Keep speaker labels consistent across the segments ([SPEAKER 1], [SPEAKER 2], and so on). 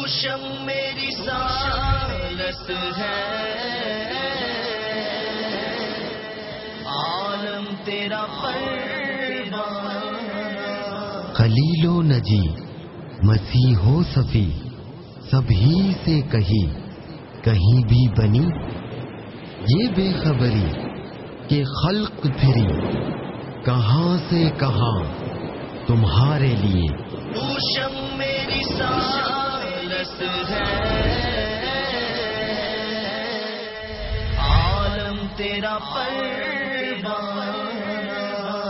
[SPEAKER 1] شم میری سالت ہے، عالم تیرا پروانہ،
[SPEAKER 2] خلیل و نجی مسیح و صفی سبھی سے کہیں کہیں بھی بنی یہ بے خبری کہ خلق پھری کہاں سے کہاں تمہارے لیے.
[SPEAKER 1] تو شم میری سالت ہے، عالم تیرا پروانہ.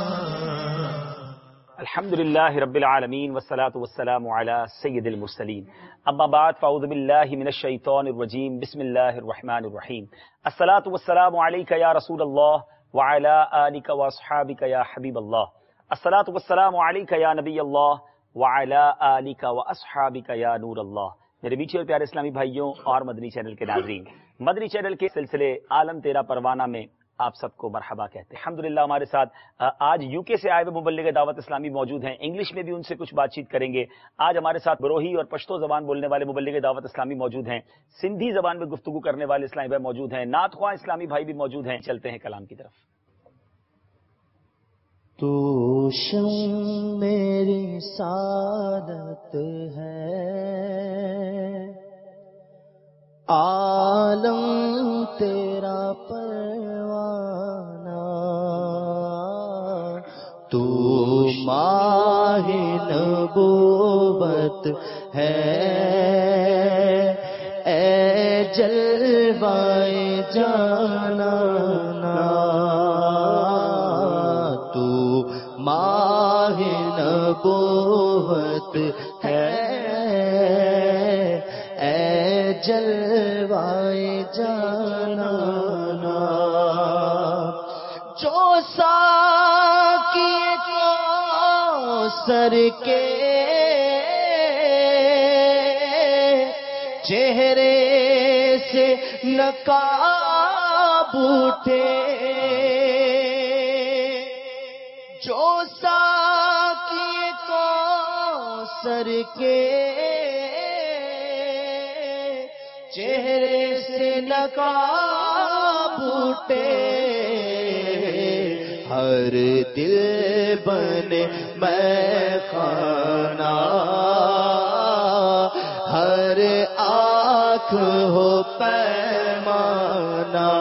[SPEAKER 3] الحمدللہ رب العالمین والصلاة والسلام علی سید المرسلین. اما بعد فاعوذ باللہ من الشیطان الرجیم بسم اللہ الرحمن الرحیم. الصلاة والسلام علیک یا رسول اللہ وعلی آلک واصحابک یا حبیب اللہ. الصلاة والسلام علیک یا نبی اللہ وعلی آلک واصحابک یا نور اللہ. میرے میٹھے اور پیارے اسلامی بھائیوں اور مدنی چینل کے ناظرین، مدنی چینل کے سلسلے عالم تیرا پروانہ میں آپ سب کو مرحبا کہتے ہیں. الحمدللہ ہمارے ساتھ آج یو کے سے آئے ہوئے مبلغ دعوت اسلامی موجود ہیں. انگلش میں بھی ان سے کچھ بات چیت کریں گے. آج ہمارے ساتھ بروہی اور پشتو زبان بولنے والے مبلغ دعوت اسلامی موجود ہیں. سندھی زبان میں گفتگو کرنے والے اسلامی بھائی موجود ہیں. نعت خواہ اسلامی بھائی بھی موجود ہیں. چلتے ہیں کلام کی طرف.
[SPEAKER 1] تو شم میری سعادت ہے، عالم تیرا پروانہ، تو ماہ نبوت ہے، اے جلوائے جانانا، تو ماہ نبوت ہے، اے جلوائے جانانا. جو ساقی کوثر کے چہرے سے نقاب اٹھے، جو ساقی کوثر کے چہرے سے نقاب اٹھے، ہر دل بنے میخانہ، ہر آنکھ ہو پیمانہ،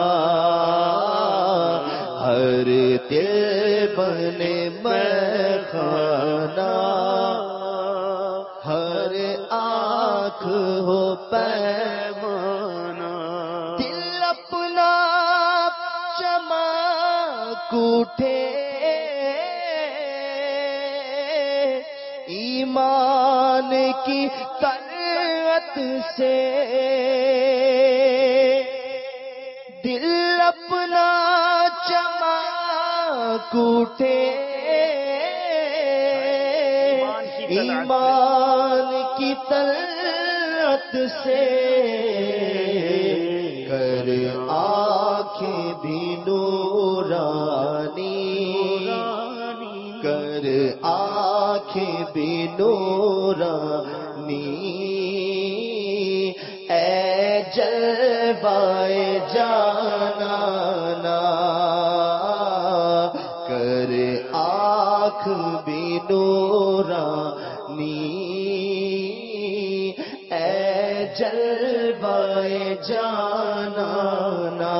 [SPEAKER 1] ہر دل بنے میخانہ، ہر آنکھ ہو پیمانہ. دل اپنا چمک اٹھے ایمان کی طلعت سے، دل اپنا چمک اٹھے ایمان کی طلعت سے، کر آنکھیں بھی نورانی، کر آنکھیں بھی نورانی، اے جلوائے جانانا، کر آنکھ بھی نورانی، اے جلوائے جانانا.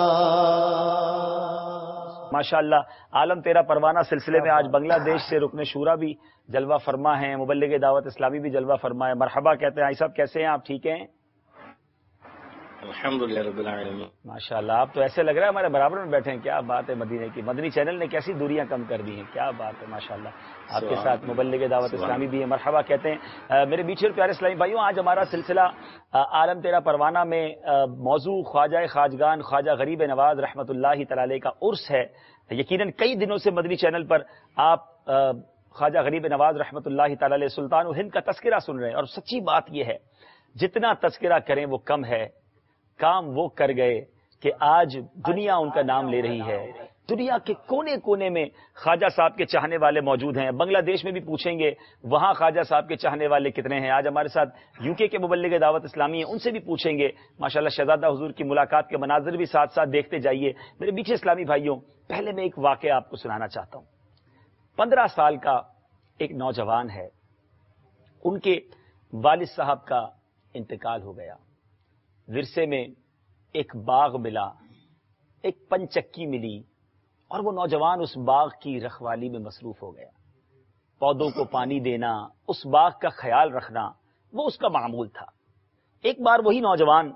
[SPEAKER 3] ماشاءاللہ عالم تیرا پروانہ سلسلے میں آج بنگلہ دیش سے رکن شورا بھی جلوہ فرما ہیں، مبلغ دعوت اسلامی بھی جلوہ فرما ہے. مرحبا کہتے ہیں. آئی صاحب کیسے ہیں آپ؟ ٹھیک ہیں؟
[SPEAKER 4] الحمدللہ رب العالمین.
[SPEAKER 3] ماشاءاللہ آپ تو ایسے لگ رہا ہے ہمارے برابر میں بیٹھے ہیں. کیا بات ہے مدینے کی. مدنی چینل نے کیسی دوریاں کم کر دی ہیں. کیا بات ہے ماشاءاللہ. آپ کے ساتھ مبلغ دعوت اسلامی بھی ہیں. مرحبا کہتے ہیں. میرے میٹھے اور پیارے اسلامی بھائیوں، آج ہمارا سلسلہ عالم تیرا پروانہ میں موضوع خواجہ خواجگان خواجہ غریب نواز رحمۃ اللہ تعالی علیہ کا عرس ہے. یقیناً کئی دنوں سے مدنی چینل پر آپ خواجہ غریب نواز رحمۃ اللہ تعالی علیہ سلطان و ہند کا تذکرہ سن رہے ہیں. اور سچی بات یہ ہے، جتنا تذکرہ کریں وہ کم ہے. کام وہ کر گئے کہ آج دنیا ان کا نام لے رہی ہے. دنیا کے کونے کونے میں خواجہ صاحب کے چاہنے والے موجود ہیں. بنگلہ دیش میں بھی پوچھیں گے وہاں خواجہ صاحب کے چاہنے والے کتنے ہیں. آج ہمارے ساتھ یو کے مبلغ دعوت اسلامی ہیں, ان سے بھی پوچھیں گے. ماشاءاللہ شہزادہ حضور کی ملاقات کے مناظر بھی ساتھ ساتھ دیکھتے جائیے. میرے میٹھے اسلامی بھائیوں, پہلے میں ایک واقعہ آپ کو سنانا چاہتا ہوں. 15 سال کا ایک نوجوان ہے, ان کے والد صاحب کا انتقال ہو گیا. ورثے میں ایک باغ ملا, ایک پنچکی ملی, اور وہ نوجوان اس باغ کی رکھوالی میں مصروف ہو گیا. پودوں کو پانی دینا, اس باغ کا خیال رکھنا, وہ اس کا معمول تھا. ایک بار وہی نوجوان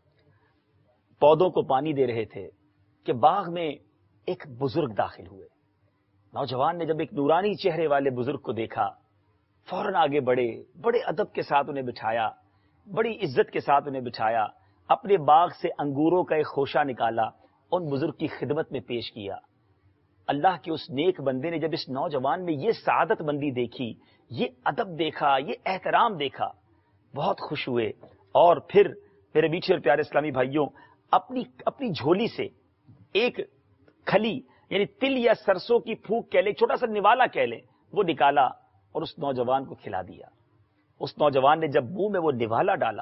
[SPEAKER 3] پودوں کو پانی دے رہے تھے کہ باغ میں ایک بزرگ داخل ہوئے. نوجوان نے جب ایک نورانی چہرے والے بزرگ کو دیکھا, فوراً آگے بڑھے, بڑے ادب کے ساتھ انہیں بٹھایا, بڑی عزت کے ساتھ انہیں بٹھایا, اپنے باغ سے انگوروں کا ایک خوشہ نکالا, ان بزرگ کی خدمت میں پیش کیا. اللہ کے اس نیک بندے نے جب اس نوجوان میں یہ سعادت مندی دیکھی, یہ ادب دیکھا, یہ احترام دیکھا, بہت خوش ہوئے. اور پھر میرے میٹھے اور پیارے اسلامی بھائیوں, اپنی جھولی سے ایک کھلی یعنی تل یا سرسوں کی پھوک کہہ لیں, چھوٹا سا نوالا کہہ لیں, وہ نکالا اور اس نوجوان کو کھلا دیا. اس نوجوان نے جب منہ میں وہ نوالا ڈالا,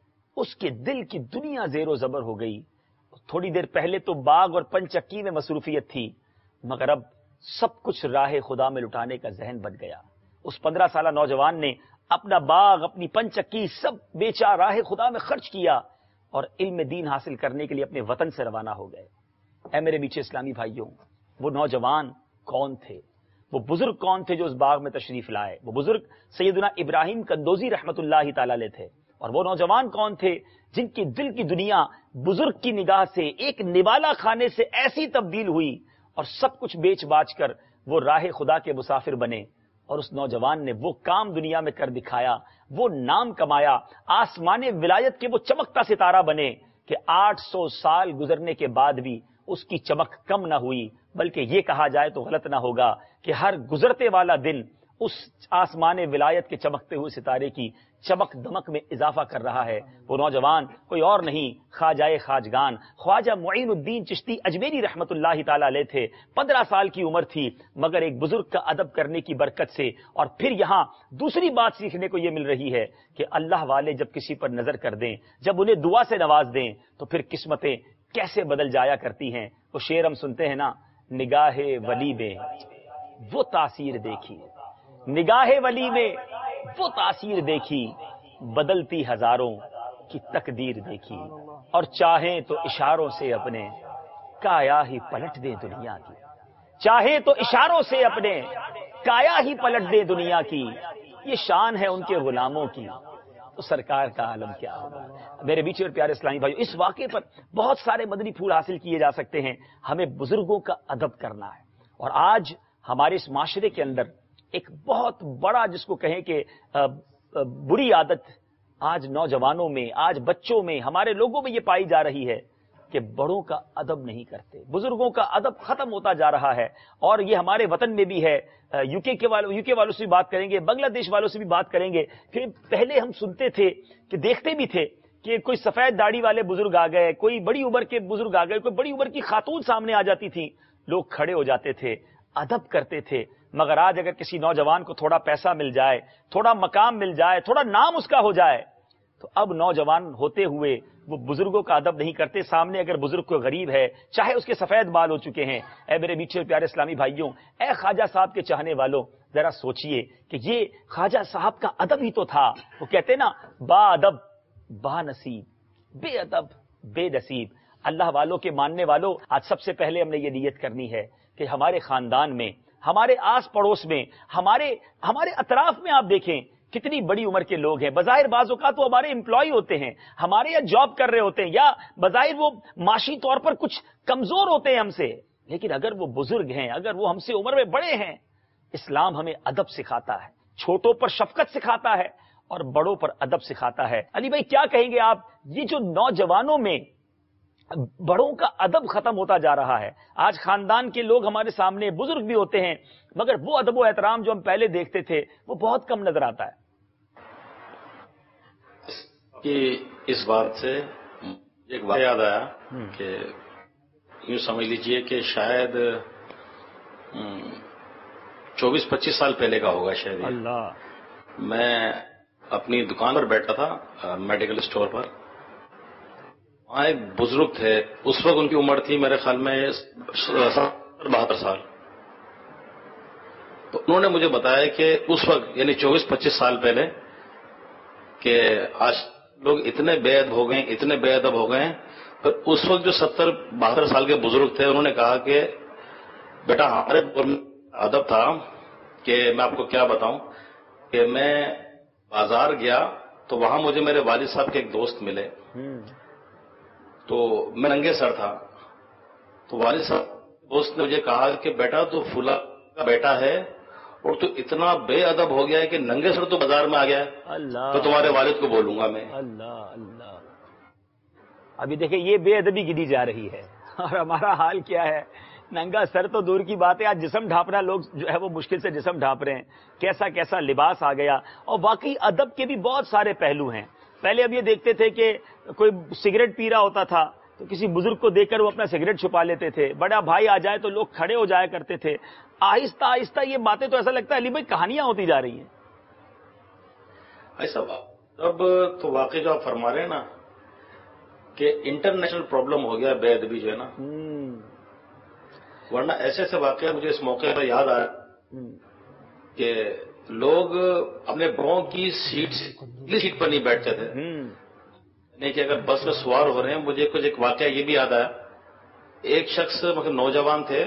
[SPEAKER 3] اس کے دل کی دنیا زیر و زبر ہو گئی. تھوڑی دیر پہلے تو باغ اور پنچکی میں مصروفیت تھی, مگر اب سب کچھ راہ خدا میں لٹانے کا ذہن بن گیا. اس 15 سالہ نوجوان نے اپنا باغ, اپنی پنچکی سب بیچا, راہ خدا میں خرچ کیا, اور علم دین حاصل کرنے کے لیے اپنے وطن سے روانہ ہو گئے. اے میرے میٹھے اسلامی بھائیوں, وہ نوجوان کون تھے, وہ بزرگ کون تھے جو اس باغ میں تشریف لائے؟ وہ بزرگ سیدنا ابراہیم کندوزی رحمت اللہ تعالی علیہ تھے. اور وہ نوجوان کون تھے جن کی دل کی دنیا بزرگ کی نگاہ سے ایک نوالا کھانے سے ایسی تبدیل ہوئی, اور سب کچھ بیچ باچ کر وہ راہ خدا کے مسافر بنے. اور اس نوجوان نے وہ کام دنیا میں کر دکھایا, وہ نام کمایا, آسمان ولایت کے وہ چمکتا ستارہ بنے کہ 800 سال گزرنے کے بعد بھی اس کی چمک کم نہ ہوئی, بلکہ یہ کہا جائے تو غلط نہ ہوگا کہ ہر گزرتے والا دن اس آسمان ولایت کے چمکتے ہوئے ستارے کی چمک دمک میں اضافہ کر رہا ہے. وہ نوجوان کوئی اور نہیں, خواجہ خواجگان خواجہ معین الدین چشتی اجمیری رحمت اللہ تعالی علیہ تھے. 15 سال کی عمر تھی, مگر ایک بزرگ کا ادب کرنے کی برکت سے. اور پھر یہاں دوسری بات سیکھنے کو یہ مل رہی ہے کہ اللہ والے جب کسی پر نظر کر دیں, جب انہیں دعا سے نواز دیں, تو پھر قسمتیں کیسے بدل جایا کرتی ہیں. وہ شعر ہم سنتے ہیں نا, نگاہ ولی میں وہ تاثیر دیکھی, نگاہ ولی میں وہ تاثیر دیکھی, بدلتی ہزاروں کی تقدیر دیکھی, اور چاہیں تو اشاروں سے اپنے کایا ہی پلٹ دے دنیا کی, چاہیں تو اشاروں سے اپنے کایا ہی پلٹ دے دنیا کی. یہ شان ہے ان کے غلاموں کی, تو سرکار کا عالم کیا ہوگا. میرے بیچے اور پیارے اسلامی بھائیو, اس واقعے پر بہت سارے مدنی پھول حاصل کیے جا سکتے ہیں. ہمیں بزرگوں کا ادب کرنا ہے. اور آج ہمارے اس معاشرے کے اندر ایک بہت بڑا, جس کو کہیں کہ بری عادت آج نوجوانوں میں, آج بچوں میں, ہمارے لوگوں میں یہ پائی جا رہی ہے کہ بڑوں کا ادب نہیں کرتے. بزرگوں کا ادب ختم ہوتا جا رہا ہے. اور یہ ہمارے وطن میں بھی ہے. یو کے والوں سے بھی بات کریں گے, بنگلہ دیش والوں سے بھی بات کریں گے کہ پہلے ہم سنتے تھے کہ دیکھتے بھی تھے کہ کوئی سفید داڑھی والے بزرگ آ گئے, کوئی بڑی عمر کے بزرگ آ گئے, کوئی بڑی عمر کی خاتون سامنے آ جاتی تھی, لوگ کھڑے ہو جاتے تھے, ادب کرتے تھے. مگر آج اگر کسی نوجوان کو تھوڑا پیسہ مل جائے, تھوڑا مقام مل جائے, تھوڑا نام اس کا ہو جائے, تو اب نوجوان ہوتے ہوئے وہ بزرگوں کا ادب نہیں کرتے. سامنے اگر بزرگ کو غریب ہے, چاہے اس کے سفید بال ہو چکے ہیں, اے میرے میٹھے پیارے اسلامی بھائیوں, اے خواجہ صاحب کے چاہنے والوں, ذرا سوچئے کہ یہ خواجہ صاحب کا ادب ہی تو تھا. وہ کہتے نا, با ادب با نصیب, بے ادب بے نصیب. اللہ والوں کے ماننے والوں, آج سب سے پہلے ہم نے یہ نیت کرنی ہے کہ ہمارے خاندان میں, ہمارے آس پڑوس میں, ہمارے اطراف میں آپ دیکھیں کتنی بڑی عمر کے لوگ ہیں. بظاہر بعض اوقات وہ ہمارے امپلائی ہوتے ہیں, ہمارے یہاں جاب کر رہے ہوتے ہیں, یا بظاہر وہ معاشی طور پر کچھ کمزور ہوتے ہیں ہم سے, لیکن اگر وہ بزرگ ہیں, اگر وہ ہم سے عمر میں بڑے ہیں, اسلام ہمیں ادب سکھاتا ہے, چھوٹوں پر شفقت سکھاتا ہے اور بڑوں پر ادب سکھاتا ہے. علی بھائی کیا کہیں گے آپ, یہ جو نوجوانوں میں بڑوں کا ادب ختم ہوتا جا رہا ہے, آج خاندان کے لوگ ہمارے سامنے بزرگ بھی ہوتے ہیں, مگر وہ ادب و احترام جو ہم پہلے دیکھتے تھے وہ بہت کم نظر آتا ہے.
[SPEAKER 4] کہ اس بات سے ایک واقعہ یاد آیا کہ یوں سمجھ لیجئے کہ شاید 24-25 سال پہلے کا ہوگا شاید.
[SPEAKER 3] اللہ.
[SPEAKER 4] میں اپنی دکان پر بیٹھا تھا میڈیکل اسٹور پر. وہاں ایک بزرگ تھے. اس وقت ان کی عمر تھی میرے خیال میں 72 سال. تو انہوں نے مجھے بتایا کہ اس وقت یعنی 24-25 سال پہلے کہ آج لوگ اتنے بے ادب ہو گئے اتنے بے ادب ہو گئے ہیں. پر اس وقت جو 70-72 سال کے بزرگ تھے انہوں نے کہا کہ بیٹا ہمارے دور میں ادب تھا کہ میں آپ کو کیا بتاؤں کہ میں بازار گیا تو وہاں مجھے میرے والد صاحب کے ایک دوست ملے. تو میں ننگے سر تھا. تو والد صاحب دوست نے مجھے کہا کہ بیٹا تو فلاں کا بیٹا ہے اور تو اتنا بے ادب ہو گیا ہے کہ ننگے سر تو بازار میں آ گیا ہے.
[SPEAKER 3] اللہ.
[SPEAKER 4] تو تمہارے والد کو بولوں گا میں.
[SPEAKER 3] اللہ اللہ. ابھی دیکھیں یہ بے ادبی گنی جا رہی ہے اور ہمارا حال کیا ہے. ننگا سر تو دور کی بات ہے, آج جسم ڈھانپنا لوگ جو ہے وہ مشکل سے جسم ڈھانپ رہے ہیں. کیسا کیسا لباس آ گیا. اور واقعی ادب کے بھی بہت سارے پہلو ہیں. پہلے اب یہ دیکھتے تھے کہ کوئی سگریٹ پی رہا ہوتا تھا تو کسی بزرگ کو دیکھ کر وہ اپنا سگریٹ چھپا لیتے تھے. بڑا بھائی آ جائے تو لوگ کھڑے ہو جایا کرتے تھے. آہستہ آہستہ یہ باتیں تو ایسا لگتا ہے علی بھائی کہانیاں ہوتی جا رہی ہیں.
[SPEAKER 4] ایسا اب تو واقعی جو آپ فرما رہے ہیں نا کہ انٹرنیشنل پرابلم ہو گیا بے ادبی جو ہے نا. ورنہ ایسے ایسے واقعہ مجھے اس موقع پر یاد آیا کہ لوگ اپنے بڑوں کی سیٹ پر نہیں بیٹھتے تھے. نہیں کہ اگر بس میں سوار ہو رہے ہیں. مجھے کچھ ایک واقعہ یہ بھی یاد آیا. ایک شخص مطلب نوجوان تھے,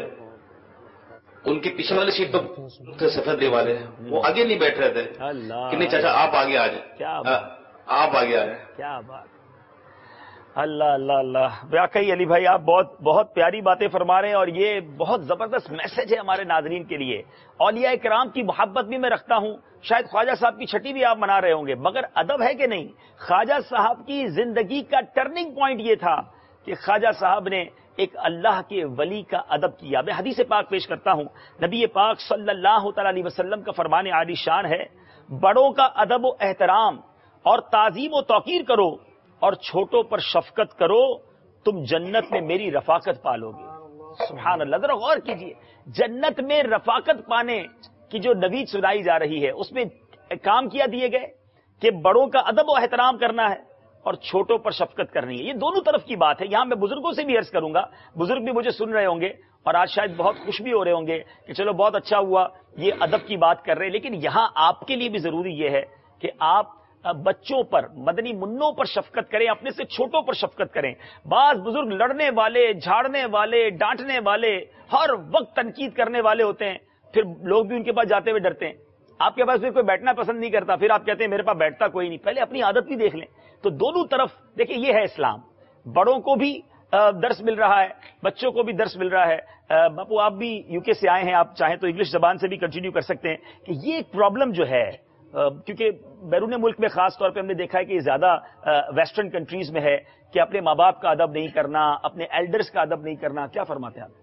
[SPEAKER 4] ان کے پیچھے والی سیٹ پر سفید دے والے وہ آگے نہیں بیٹھ رہے تھے کہ نہیں چاچا آپ آگے آ جائیں, آپ آگے آ جائیں. کیا بات.
[SPEAKER 3] اللہ اللہ اللہ. واقعی علی بھائی آپ بہت بہت پیاری باتیں فرما رہے ہیں اور یہ بہت زبردست میسج ہے ہمارے ناظرین کے لیے. اولیاء کرام کی محبت بھی میں رکھتا ہوں. شاید خواجہ صاحب کی چھٹی بھی آپ منا رہے ہوں گے, مگر ادب ہے کہ نہیں. خواجہ صاحب کی زندگی کا ٹرننگ پوائنٹ یہ تھا کہ خواجہ صاحب نے ایک اللہ کے ولی کا ادب کیا. میں حدیث پاک پیش کرتا ہوں. نبی پاک صلی اللہ تعالی علیہ وسلم کا فرمان عالی شان ہے, بڑوں کا ادب و احترام اور تعظیم و توقیر کرو اور چھوٹوں پر شفقت کرو, تم جنت میں میری رفاقت پالو گے. سبحان اللہ. ذرا غور کیجئے, جنت میں رفاقت پانے کی جو نوید سنائی جا رہی ہے اس میں کام کیا دیے گئے کہ بڑوں کا ادب و احترام کرنا ہے اور چھوٹوں پر شفقت کرنی ہے. یہ دونوں طرف کی بات ہے. یہاں میں بزرگوں سے بھی عرض کروں گا, بزرگ بھی مجھے سن رہے ہوں گے اور آج شاید بہت خوش بھی ہو رہے ہوں گے کہ چلو بہت اچھا ہوا یہ ادب کی بات کر رہے ہیں. لیکن یہاں آپ کے لیے بھی ضروری یہ ہے کہ آپ بچوں پر, مدنی منوں پر شفقت کریں, اپنے سے چھوٹوں پر شفقت کریں. بعض بزرگ لڑنے والے, جھاڑنے والے, ڈانٹنے والے, ہر وقت تنقید کرنے والے ہوتے ہیں. پھر لوگ بھی ان کے پاس جاتے ہوئے ڈرتے ہیں. آپ کے پاس پھر کوئی بیٹھنا پسند نہیں کرتا, پھر آپ کہتے ہیں میرے پاس بیٹھتا کوئی نہیں. پہلے اپنی عادت بھی دیکھ لیں. تو دونوں طرف دیکھیں, یہ ہے اسلام. بڑوں کو بھی درس مل رہا ہے, بچوں کو بھی درس مل رہا ہے. باپو آپ بھی یو کے سے آئے ہیں, آپ چاہیں تو انگلش زبان سے بھی کنٹینیو کر سکتے ہیں کہ یہ ایک پرابلم جو ہے, کیونکہ بیرون ملک میں خاص طور پہ ہم نے دیکھا ہے کہ یہ زیادہ ویسٹرن کنٹریز میں ہے کہ اپنے ماں باپ کا ادب نہیں کرنا, اپنے ایلڈرز کا ادب نہیں کرنا. کیا فرماتے ہیں آپ؟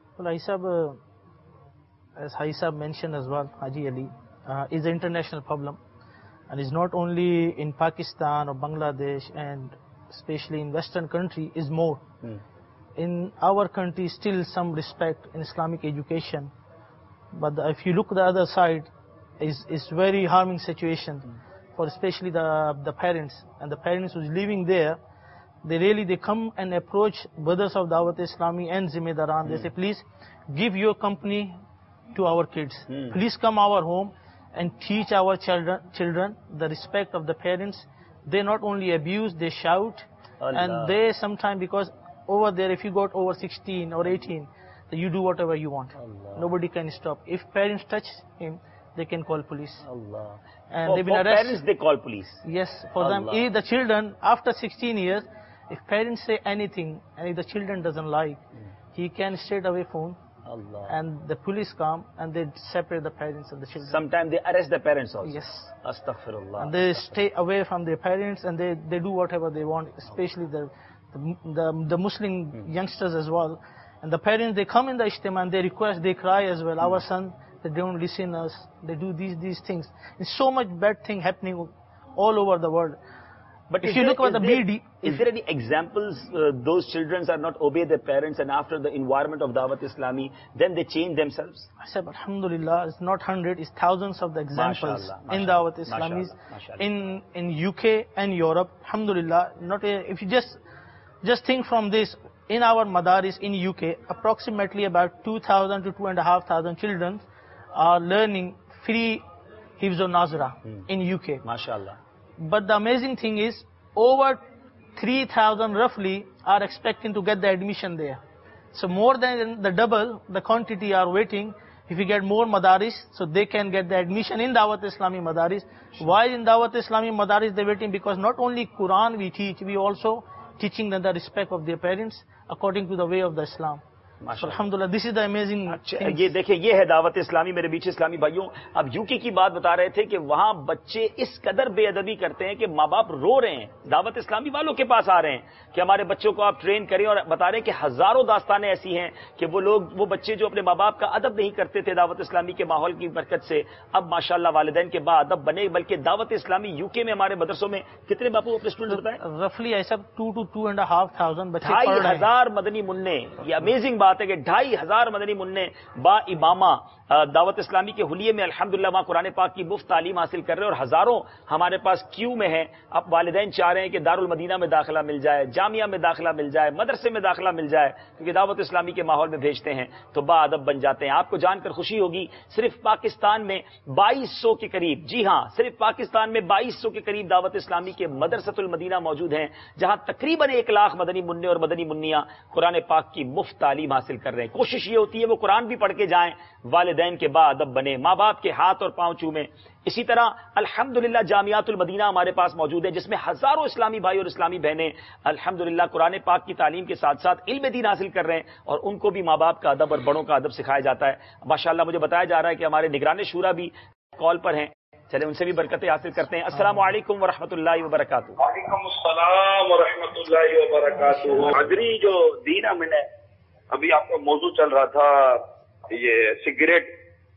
[SPEAKER 5] As Haji Sahab mentioned as well, Haji Ali, is an international problem, and is not only in Pakistan or Bangladesh, and especially in Western country is more. In our country, still some respect in Islamic education, but if you look the other side, is very harming situation for especially the parents, and the parents who's living there. They come and approach brothers of Dawat Islami and Zimedaran. They say, please give your company to our kids. Please come our home and teach our children the respect of the parents. They not only abuse, they shout. Allah. And they sometimes, because over there if you got over 16 or 18, you do whatever you want. Allah. Nobody can stop. If parents touch him, they can call police. Allah. And they've been arrested.
[SPEAKER 3] Parents, they call police.
[SPEAKER 5] Yes, for Allah. Them. The children after 16 years, if parents say anything and if the children doesn't like, he can straight away phone. Allah. And the police come and they separate the parents and the children. Sometimes they arrest the parents also. Yes. Astaghfirullah. And they stay away from their parents and they do whatever they want, especially the Muslim youngsters as well. And the parents, they come in the ijtima and they request, they cry as well. Our son, they don't listen us. They do these things. There's so much bad thing happening all over the world.
[SPEAKER 3] But
[SPEAKER 5] if you look at the BD,
[SPEAKER 3] is there any examples those children are not obey their parents and after the environment of Dawat Islami, then they change themselves?
[SPEAKER 5] I said, alhamdulillah, it's not 100, it's thousands of the examples
[SPEAKER 3] MashaAllah,
[SPEAKER 5] in Dawat Islamis, in UK and Europe. Alhamdulillah, if you just think from this, in our madaris in UK, approximately about 2,000 to 2,500 children are learning free Hifz al-Nazra in UK.
[SPEAKER 3] MashaAllah.
[SPEAKER 5] But the amazing thing is, over 3,000 roughly are expecting to get the admission there. So more than the double, the quantity are waiting. If we get more madaris, so they can get the admission in Dawat Islami madaris. Why in Dawat Islami madaris they're waiting? Because not only Quran we teach, we also teaching them the respect of their parents according to the way of the Islam. So, alhamdulillah, this is the amazing thing.
[SPEAKER 3] یہ دیکھیں یہ ہے دعوت اسلامی. میرے بیچ اسلامی بھائیوں, اب یوکی کی بات بتا رہے تھے کہ وہاں بچے اس قدر بے ادبی کرتے ہیں کہ ماں باپ رو رہے ہیں, دعوت اسلامی والوں کے پاس آ رہے ہیں کہ ہمارے بچوں کو آپ ٹرین کریں, اور بتا رہے ہیں کہ ہزاروں داستانیں ایسی ہیں کہ وہ بچے جو اپنے ماں باپ کا ادب نہیں کرتے تھے دعوت اسلامی کے ماحول کی برکت سے, اب ماشاءاللہ والدین کے با ادب بنے. بلکہ دعوت اسلامی یوکے میں ہمارے مدرسوں میں کتنے باپو اپنے اسٹوڈنٹ بتائیں,
[SPEAKER 5] رفلی ایسا 2 to 2,500 بچے
[SPEAKER 3] 2,500 مدنی منع. یہ امیزنگ بات ہے کہ 2,500 مدنی منع با امامہ دعوت اسلامی کے حلیے میں الحمدللہ وہاں قرآن پاک کی مفت تعلیم حاصل کر رہے ہیں, اور ہزاروں ہمارے پاس کیو میں ہیں. اب والدین چاہ رہے ہیں کہ دارالمدینہ میں داخلہ مل جائے, جامعہ میں داخلہ مل جائے, مدرسے میں داخلہ مل جائے, کیونکہ دعوت اسلامی کے ماحول میں بھیجتے ہیں تو با ادب بن جاتے ہیں. آپ کو جان کر خوشی ہوگی, صرف پاکستان میں 2,200 کے قریب, جی ہاں صرف پاکستان میں 2,200 کے قریب دعوت اسلامی کے مدرسۃ المدینہ موجود ہیں, جہاں تقریباً 1 لاکھ مدنی منع اور مدنی منیاں قرآن پاک کی مفت تعلیم حاصل کر رہے ہیں. کوشش یہ ہوتی ہے وہ قرآن بھی پڑھ کے جائیں, والدین کے با ادب بنے, ماں باپ کے ہاتھ اور پاؤں چومیں. اسی طرح الحمدللہ جامعات المدینہ ہمارے پاس موجود ہے, جس میں ہزاروں اسلامی بھائی اور اسلامی بہنیں الحمدللہ قرآن پاک کی تعلیم کے ساتھ ساتھ علم دین حاصل کر رہے ہیں, اور ان کو بھی ماں باپ کا ادب اور بڑوں کا ادب سکھایا جاتا ہے. ماشاءاللہ مجھے بتایا جا رہا ہے کہ ہمارے نگران شورا بھی کال پر ہیں, چلے ان سے بھی برکتیں حاصل کرتے ہیں. السلام علیکم ورحمۃ اللہ وبرکاتہ.
[SPEAKER 6] وعلیکم السلام ورحمۃ اللہ وبرکاتہ. حاضری جو دینا میں نے ابھی آپ کا موضوع چل رہا تھا یہ سگریٹ,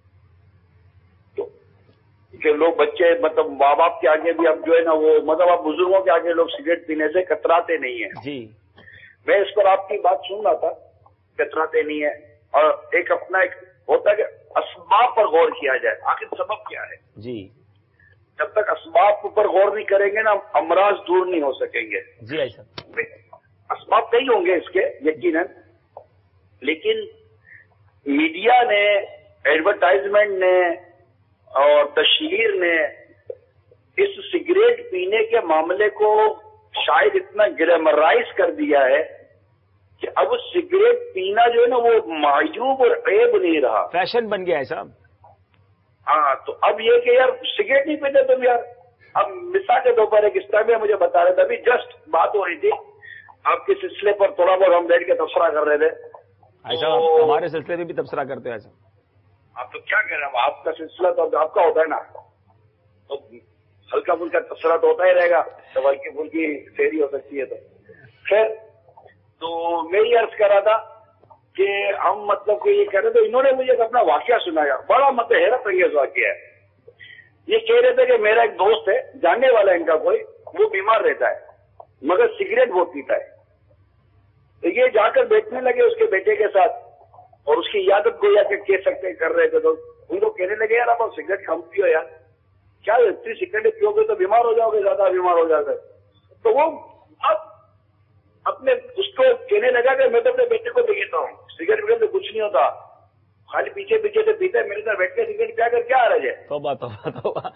[SPEAKER 6] تو کہ لوگ بچے مطلب ماں باپ کے آگے بھی اب جو ہے نا وہ مطلب اب بزرگوں کے آگے لوگ سگریٹ پینے سے کتراتے نہیں ہیں.
[SPEAKER 3] جی
[SPEAKER 6] میں اس پر آپ کی بات سن رہا تھا, کتراتے نہیں ہیں, اور ایک اپنا ایک ہوتا ہے کہ اسباب پر غور کیا جائے, آخر سبب کیا ہے.
[SPEAKER 3] جی
[SPEAKER 6] جب تک اسباب پر غور نہیں کریں گے نا امراض دور نہیں ہو سکیں گے.
[SPEAKER 3] جی ایسا
[SPEAKER 6] اسباب کئی ہوں گے اس کے یقیناً, لیکن میڈیا نے, ایڈورٹائزمنٹ نے اور تشہیر نے اس سگریٹ پینے کے معاملے کو شاید اتنا گلیمرائز کر دیا ہے کہ اب سگریٹ پینا جو ہے نا وہ معیوب اور عیب نہیں رہا,
[SPEAKER 3] فیشن بن گیا ہے صاحب.
[SPEAKER 6] ہاں تو اب یہ کہ یار سگریٹ نہیں پیتے تم یار. اب مثال کے طور پر ایک اسلامیہ مجھے بتا رہے تھے, ابھی جسٹ بات ہو رہی تھی آپ کے سلسلے پر, تھوڑا بہت ہم بیٹھ کے تبصرہ کر رہے تھے.
[SPEAKER 3] ایسا ہمارے سلسلے میں بھی تبصرہ کرتے ہیں ایسا.
[SPEAKER 6] آپ تو کیا کہہ رہے ہیں, آپ کا سلسلہ تو آپ کا ہوتا ہے نا, تو ہلکا پھلکا تبصرہ تو ہوتا ہی رہے گا, تو ہلکی پھلکی سیری ہو سکتی ہے. تو خیر, تو میں یہ عرض کر رہا تھا کہ ہم مطلب کہ یہ کہہ رہے تھے, انہوں نے مجھے ایک اپنا واقعہ سنایا, بڑا مطلب حیرت انگیز واقعہ ہے. یہ کہہ رہے تھے کہ میرا ایک دوست ہے, جاننے والا ان کا کوئی, وہ بیمار رہتا ہے مگر سگریٹ بہت پیتا ہے. تو یہ جا کر بیٹھنے لگے اس کے بیٹے کے ساتھ, اور اس کی عیادت گویا کہ کہہ سکتے کر رہے تھے. تو ان کو کہنے لگے یار آپ سگریٹ کم پیو یار, کیا اتنی سگریٹ پیو گے تو بیمار ہو جاؤ گے, زیادہ بیمار ہو جاؤ گے. تو وہ اب اپنے اس کو کہنے لگا کہ میں تو اپنے بیٹے کو دیکھتا ہوں سگریٹ پینے تو کچھ نہیں ہوتا, خالی پیچھے پیچھے سے پیتا ہے, میرے ساتھ بیٹھ کے سگریٹ پیا کر کیا حرج ہے.
[SPEAKER 3] توبہ توبہ توبہ.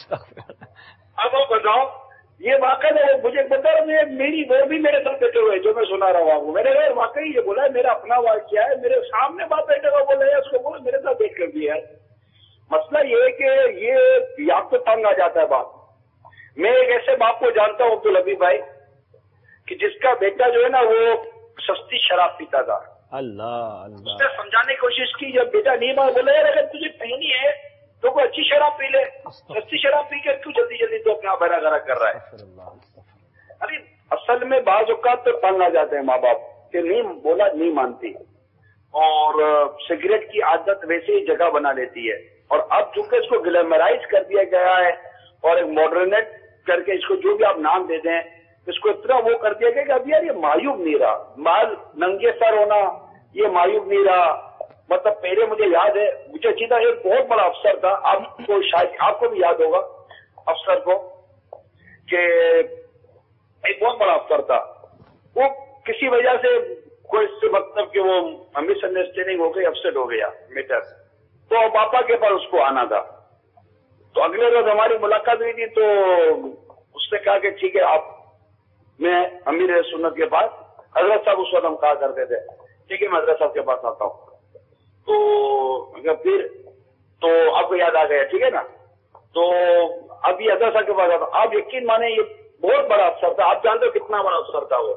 [SPEAKER 6] اب وہ بتاؤ یہ واقعہ مجھے بتا رہا ہے, میری وہ بھی میرے ساتھ بیٹھے ہوئے جو میں سنا رہا ہوں آپ کو. میں نے کہا واقعی یہ بولا ہے, میرا اپنا واقعہ ہے, میرے سامنے باپ بیٹھے ہوا بولا ہے, اس کو بولا میرے ساتھ بیٹھ کر دیا ہے. مسئلہ یہ ہے کہ یہ آپ کو تنگ آ جاتا ہے باپ. میں ایک ایسے باپ کو جانتا ہوں عبدالحبیب بھائی, کہ جس کا بیٹا جو ہے نا وہ سستی شراب پیتا تھا.
[SPEAKER 3] اللہ
[SPEAKER 6] اس
[SPEAKER 3] اللہ.
[SPEAKER 6] نے سمجھانے کی کوشش کی, جب بیٹا نہیں مان, بولا یار اگر تجھے پینی ہے تو کوئی اچھی شراب پی لے, سستی شراب پی کر کیوں جلدی جلدی تو اپنا بھرا گھرا کر رہا ہے. ابھی اصل میں بعض اوقات تو تنگ آ جاتے ہیں ماں باپ کہ نہیں بولا نہیں مانتی, اور سگریٹ کی عادت ویسے ہی جگہ بنا لیتی ہے. اور اب چونکہ اس کو گلیمرائز کر دیا گیا ہے اور ایک کر کے اس کو جو بھی آپ نام دے دیں، اس کو اتنا وہ کر دیا گیا کہ اب یار یہ معیوب نہیں رہا، مال ننگے سر ہونا یہ معیوب نہیں رہا. مطلب پہلے مجھے یاد ہے، مجھے چیتا ایک بہت بڑا افسر تھا، آپ کو شاید آپ کو بھی یاد ہوگا افسر کو، کہ ایک بہت بڑا افسر تھا، وہ کسی وجہ سے کوئی سے مطلب کہ وہ مس انڈرسٹینڈنگ ہو گئی، اپسیٹ ہو گیا میٹر، تو پاپا کے پاس اس کو آنا تھا. تو اگلے روز ہماری ملاقات ہوئی تھی، تو اس نے کہا کہ ٹھیک ہے آپ، میں امیر سنت کے پاس، حضرت صاحب اس وقت ہم کہا کرتے تھے، ٹھیک ہے میں حضرت صاحب کے پاس آتا ہوں. تو پھر تو آپ کو یاد آ گیا، ٹھیک ہے نا. تو اب یہ حضرت صاحب کے پاس آتا ہوں، آپ یقین مانیں یہ بہت بڑا افسر تھا، آپ جانتے ہو کتنا بڑا افسر تھا وہ.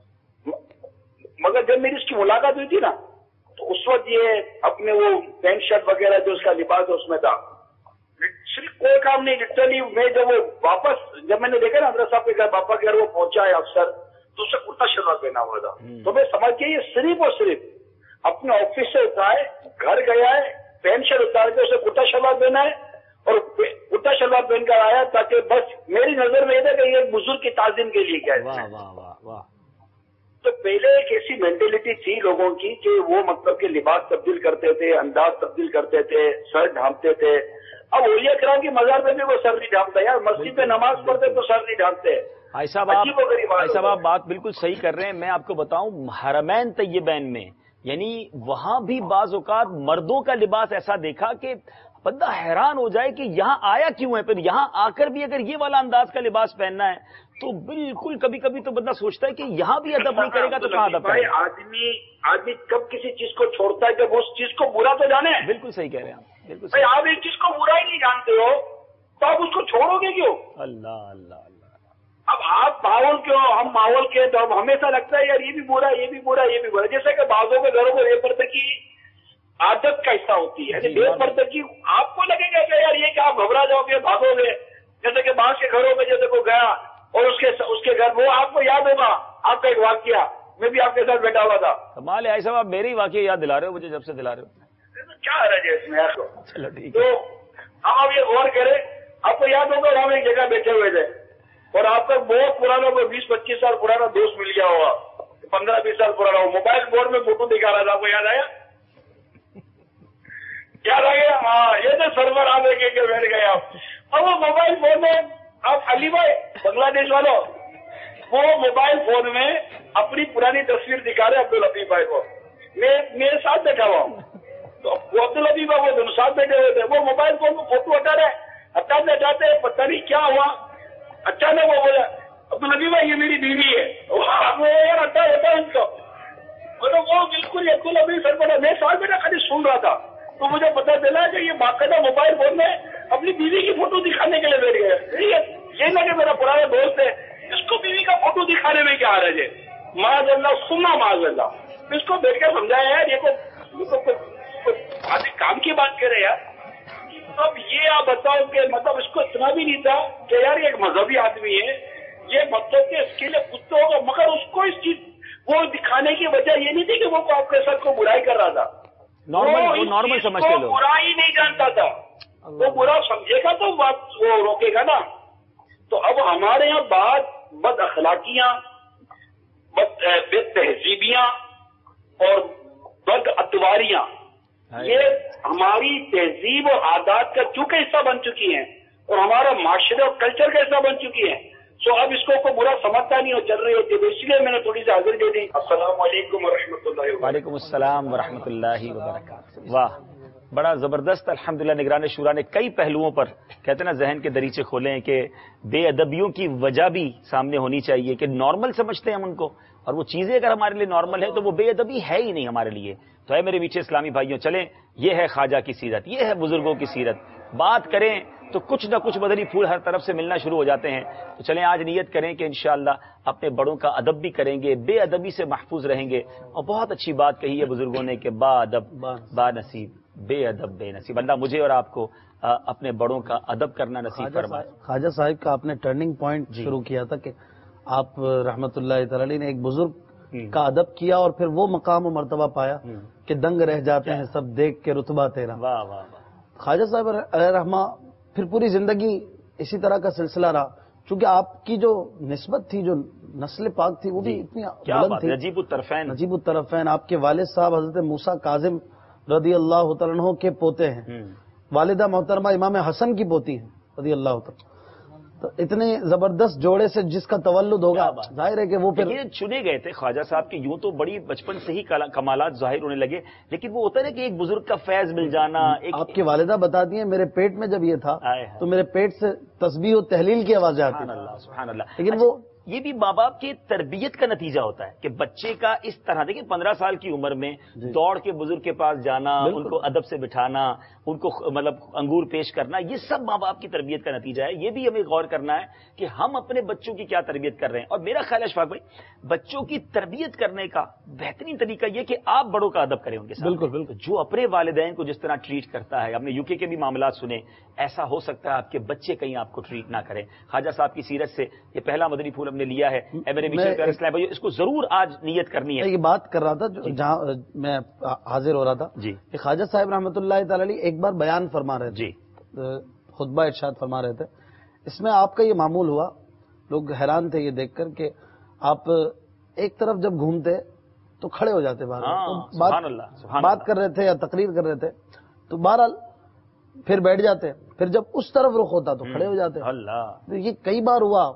[SPEAKER 6] مگر جب میری اس کی ملاقات ہوئی تھی نا، تو اس وقت یہ اپنے وہ پینٹ شرٹ وغیرہ جو اس کا لباس اس میں تھا، صرف کوئی کام نہیں. لٹرلی میں جب وہ واپس، جب میں نے دیکھا نا حضرت صاحب کے گھر، پاپا کے گھر وہ پہنچا ہے افسر، تو اس سے کرتا شلوار پہنا ہوا تھا. تو میں سمجھ کے یہ صرف اور صرف اپنے آفس سے اترائے، گھر گیا ہے، پینٹ شرٹ اتار کے اسے کرتا شلوار پہنا ہے اور کرتا شلوار پہن کر آیا، تاکہ بس میری نظر میں یہ تھا کہ یہ بزرگ کی تعظیم کے لیے کیا ہے. تو پہلے ایک ایسی مینٹلٹی تھی لوگوں کی کہ وہ مطلب کہ لباس تبدیل کرتے تھے، انداز تبدیل کرتے تھے، سر ڈھانپتے تھے. اب اولیاء کرام کی مزار پہ بھی وہ سر نہیں ڈھانپتا یار، مسجد پہ نماز پڑھتے تو سر نہیں ڈھانپتے.
[SPEAKER 3] بھائی صاحب آپ بات بالکل صحیح کر رہے ہیں. میں آپ کو بتاؤں، حرمین طیبین میں یعنی وہاں بھی بعض اوقات مردوں کا لباس ایسا دیکھا کہ بندہ حیران ہو جائے کہ یہاں آیا کیوں ہے. پھر یہاں آ کر بھی اگر یہ والا انداز کا لباس پہننا ہے تو بالکل کبھی کبھی تو بندہ سوچتا ہے کہ یہاں بھی ادب نہیں کرے گا تو کہاں ادب کرے گا.
[SPEAKER 6] آدمی کب کسی چیز کو چھوڑتا ہے جب اس چیز کو برا تو جانے.
[SPEAKER 3] بالکل صحیح کہہ رہے ہیں آپ، بالکل
[SPEAKER 6] بھائی آپ ایک چیز کو برا ہی نہیں جانتے ہو تو آپ اس کو چھوڑو گے کیوں؟
[SPEAKER 3] اللہ اللہ اللہ.
[SPEAKER 6] اب آپ ماحول کے ہو، ہم ماحول کے، تو اب ہمیشہ لگتا ہے یار یہ بھی برا، یہ بھی برا، یہ بھی برا. جیسے کہ بعضوں کے گھروں میں بے پردگی عادت کا حصہ ہوتی ہے، یعنی بے پردگی آپ کو لگے گا کہ یار یہ کہ آپ گھبرا جاؤ گے، بھاگو گے. جیسے کہ بعض کے گھروں میں جیسے کو گیا اور اس کے گھر وہ آپ کو یاد ہوگا آپ کا ایک واقعہ، میں بھی آپ کے ساتھ بیٹھا ہوا تھا.
[SPEAKER 3] کمال ہے صاحب، آپ میری واقعہ یاد دلا رہے ہو مجھے، جب سے دلا رہے ہو.
[SPEAKER 6] کیا حرج ہے اس میں آپ کو؟
[SPEAKER 3] چلو ٹھیک
[SPEAKER 6] تو
[SPEAKER 3] ہے.
[SPEAKER 6] آپ یہ غور کریں، آپ کو یاد ہوگا ہم ایک جگہ بیٹھے ہوئے تھے اور آپ کا بہت پرانا، کوئی 20-25 سال پرانا دوست مل گیا ہوگا، 15-20 سال پرانا، وہ موبائل فون میں فوٹو دکھا رہا تھا. آپ کو یاد آیا؟ یاد آ گیا؟ ہاں، یہ تو سرور آپ ایک کے بیٹھ گئے آپ. اور وہ موبائل فون میں آپ علی بھائی بنگلہ دیش والوں، وہ موبائل فون میں اپنی پرانی تصویر دکھا رہے عبداللطیف بھائی کو. میں میرے ساتھ بیٹھا ہوا ہوں، تو وہ عبداللطیف بھائی وہ دونوں ساتھ بیٹھے ہوئے تھے. وہ موبائل فون میں فوٹو ہٹا رہے، ہٹاتے ہٹاتے پتہ نہیں کیا ہوا، اچانک وہ بولا عبداللطیف بھائی یہ میری بیوی ہے. یار ہٹا ہوتا ہے ان کو، مطلب وہ بالکل عبداللطیف سر پڑا. میں ساتھ بیٹھا خالی سن رہا تھا، تو مجھے پتا چلا کہ یہ باقاعدہ موبائل فون میں اپنی بیوی کی فوٹو دکھانے کے لیے بیٹھ گئے. یہ نہ کہ میرا پرانا دوست ہے، اس کو بیوی کا فوٹو دکھانے میں کیا حرج ہے؟ معاذ اللہ سننا معاذ اللہ. اس کو بیٹھ کر سمجھایا یار یہ آدمی کام کی بات کرے یار. اب یہ آپ بتاؤ کہ مطلب اس کو اتنا بھی نہیں تھا کہ یار یہ ایک مذہبی آدمی ہے، یہ مطلب کہ اس کے لیے کچھ تو ہوگا، مگر اس کو اس چیز وہ دکھانے کی وجہ یہ نہیں تھی کہ وہ آپ کے ساتھ کو برائی کر رہا تھا.
[SPEAKER 3] نارمل سمجھتے لوگ،
[SPEAKER 6] برا ہی نہیں جانتا تھا. وہ برا سمجھے گا تو بات وہ روکے گا نا. تو اب ہمارے یہاں بد اخلاقیاں، بد تہذیبیاں اور بد اتواریاں یہ ہماری تہذیب اور عادات کا چونکہ حصہ بن چکی ہیں اور ہمارا معاشرے اور کلچر کا حصہ بن چکی ہیں. سو اب اس کو کوئی برا سمجھتا نہیں اور چل رہی ہوتی ہے. اس لیے میں نے تھوڑی سی حاضری دے دی. السلام علیکم ورحمۃ اللہ وبرکاتہ.
[SPEAKER 3] وعلیکم السلام ورحمۃ اللہ وبرکاتہ. واہ، بڑا زبردست. الحمدللہ نگران شورا نے کئی پہلوؤں پر کہتے ہیں نا ذہن کے دریچے کھولے ہیں کہ بے ادبیوں کی وجہ بھی سامنے ہونی چاہیے کہ نارمل سمجھتے ہیں ہم ان کو، اور وہ چیزیں اگر ہمارے لیے نارمل ہے تو وہ بے ادبی ہے ہی نہیں ہمارے لیے. تو اے میرے میٹھے اسلامی بھائیوں، چلیں یہ ہے خواجہ کی سیرت، یہ ہے بزرگوں کی سیرت. بات کریں تو کچھ نہ کچھ مدنی پھول ہر طرف سے ملنا شروع ہو جاتے ہیں. تو چلیں آج نیت کریں کہ انشاءاللہ اپنے بڑوں کا ادب بھی کریں گے، بے ادبی سے محفوظ رہیں گے. اور بہت اچھی بات کہی ہے بزرگوں نے کہ با ادب با نصیب، بے ادب بے نصیب. اللہ مجھے اور آپ کو اپنے بڑوں کا ادب کرنا نصیب فرمائے.
[SPEAKER 7] خواجہ صاحب کا آپ نے ٹرننگ پوائنٹ شروع کیا تھا کہ آپ رحمت اللہ تعالی نے ایک بزرگ کا ادب کیا اور پھر وہ مقام و مرتبہ پایا کہ دنگ رہ جاتے ہیں سب دیکھ کے رتبہ تیرا.
[SPEAKER 3] واہ واہ.
[SPEAKER 7] خواجہ صاحب علیہ رحمہ پھر پوری زندگی اسی طرح کا سلسلہ رہا. چونکہ آپ کی جو نسبت تھی، جو نسل پاک تھی، وہ بھی اتنی بلند تھی.
[SPEAKER 3] نجیب الطرفین.
[SPEAKER 7] نجیب الطرفین آپ کے والد صاحب حضرت موسیٰ کاظم رضی اللہ تعالیٰ عنہ کے پوتے ہیں. والدہ محترمہ امام حسن کی پوتی ہیں رضی اللہ تعالیٰ. تو اتنے زبردست جوڑے سے جس کا تولد ہوگا، ظاہر ہے کہ وہ پھر
[SPEAKER 3] چنے گئے تھے خواجہ صاحب کے. یوں تو بڑی بچپن سے ہی کمالات ظاہر ہونے لگے، لیکن وہ ہوتا ہے نا کہ ایک بزرگ کا فیض مل جانا.
[SPEAKER 7] آپ کی والدہ بتاتی ہیں میرے پیٹ میں جب یہ تھا تو میرے پیٹ سے تسبیح و تحلیل کی آوازیں آتی.
[SPEAKER 3] سبحان اللہ سبحان اللہ.
[SPEAKER 7] لیکن وہ
[SPEAKER 3] یہ بھی ماں باپ کی تربیت کا نتیجہ ہوتا ہے کہ بچے کا اس طرح، دیکھیں 15 سال کی عمر میں دوڑ کے بزرگ کے پاس جانا، ان کو ادب سے بٹھانا، ان کو مطلب انگور پیش کرنا، یہ سب ماں باپ کی تربیت کا نتیجہ ہے. یہ بھی ہمیں غور کرنا ہے کہ ہم اپنے بچوں کی کیا تربیت کر رہے ہیں. اور میرا خیال ہے اشفاق بھائی، بچوں کی تربیت کرنے کا بہترین طریقہ یہ کہ آپ بڑوں کا ادب کریں ان کے ساتھ.
[SPEAKER 7] بالکل بالکل.
[SPEAKER 3] جو اپنے والدین کو جس طرح ٹریٹ کرتا ہے، ہم نے UK کے بھی معاملات سنے، ایسا ہو سکتا ہے آپ کے بچے کہیں آپ کو ٹریٹ نہ کریں. خواجہ صاحب کی سیرت سے یہ پہلا مدنی پھول ہم نے لیا ہے. میرے اسلام بھائی اس کو ضرور آج نیت کرنی ہے.
[SPEAKER 7] یہ بات کر رہا تھا جہاں میں حاضر ہو رہا تھا
[SPEAKER 3] جی،
[SPEAKER 7] کہ خواجہ صاحب رحمۃ اللہ تعالی علیہ ایک بار بیان فرما رہے تھے،
[SPEAKER 3] جی
[SPEAKER 7] خطبہ ارشاد فرما رہے تھے. اس میں آپ کا یہ معمول ہوا، لوگ حیران تھے یہ دیکھ کر کہ آپ ایک طرف جب گھومتے تو کھڑے ہو جاتے، بات کر رہے تھے یا تقریر کر رہے تھے تو بہرحال پھر بیٹھ جاتے، پھر جب اس طرف رخ ہوتا تو کھڑے ہو جاتے.
[SPEAKER 3] اللہ،
[SPEAKER 7] یہ کئی بار ہوا.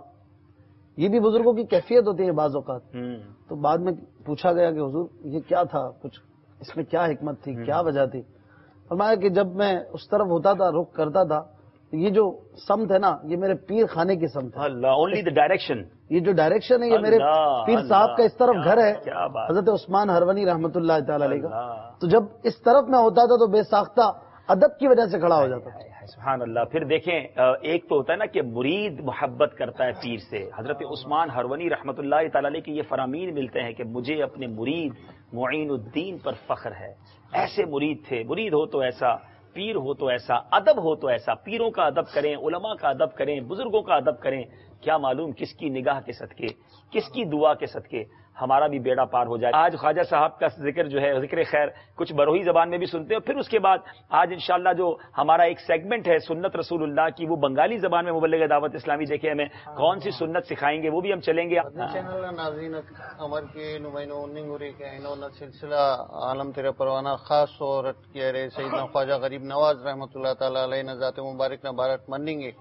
[SPEAKER 7] یہ بھی بزرگوں کی کیفیت ہوتی ہے بعض اوقات. تو بعد میں پوچھا گیا کہ حضور یہ کیا تھا، کچھ اس میں کیا حکمت تھی، کیا وجہ تھی؟ فرمایا کہ جب میں اس طرف ہوتا تھا، رخ کرتا تھا، یہ جو سمت ہے نا، یہ میرے پیر خانے کی سمت ہے.
[SPEAKER 3] اللہ، اونلی دی ڈائریکشن.
[SPEAKER 7] یہ جو ڈائریکشن ہے یہ میرے پیر صاحب کا اس طرف گھر ہے،
[SPEAKER 3] کیا بات.
[SPEAKER 7] حضرت عثمان ہرونی رحمۃ اللہ تعالی علیہ کا. تو جب اس طرف میں ہوتا تھا تو بے ساختہ ادب کی وجہ سے کھڑا ہو جاتا تھا.
[SPEAKER 3] سبحان اللہ. پھر دیکھیں ایک تو ہوتا ہے نا کہ مرید محبت کرتا ہے پیر سے. حضرت عثمان ہرونی رحمۃ اللہ تعالی علیہ کے یہ فرامین ملتے ہیں کہ مجھے اپنے مرید معین الدین پر فخر ہے. ایسے مرید تھے. مرید ہو تو ایسا، پیر ہو تو ایسا، ادب ہو تو ایسا. پیروں کا ادب کریں، علماء کا ادب کریں، بزرگوں کا ادب کریں. کیا معلوم کس کی نگاہ کے صدقے، کس کی دعا کے صدقے ہمارا بھی بیڑا پار ہو جائے. آج خواجہ صاحب کا ذکر جو ہے، ذکر خیر کچھ بروہی زبان میں بھی سنتے ہیں، اور پھر اس کے بعد آج انشاءاللہ جو ہمارا ایک سیگمنٹ ہے سنت رسول اللہ کی، وہ بنگالی زبان میں مبلغ دعوت اسلامی دیکھیں ہمیں کون سی سنت سکھائیں گے، وہ بھی ہم چلیں گے.
[SPEAKER 8] چینل ناظرین عمر کے نمائنوں ننگوری کے انہوں سلسلہ عالم تیرا پروانہ خاص صورت کیا رہے سیدنا خواجہ غریب نواز رحمۃ اللہ تعالی علیہ نے ذات مبارک نہ بھارت منیں گے،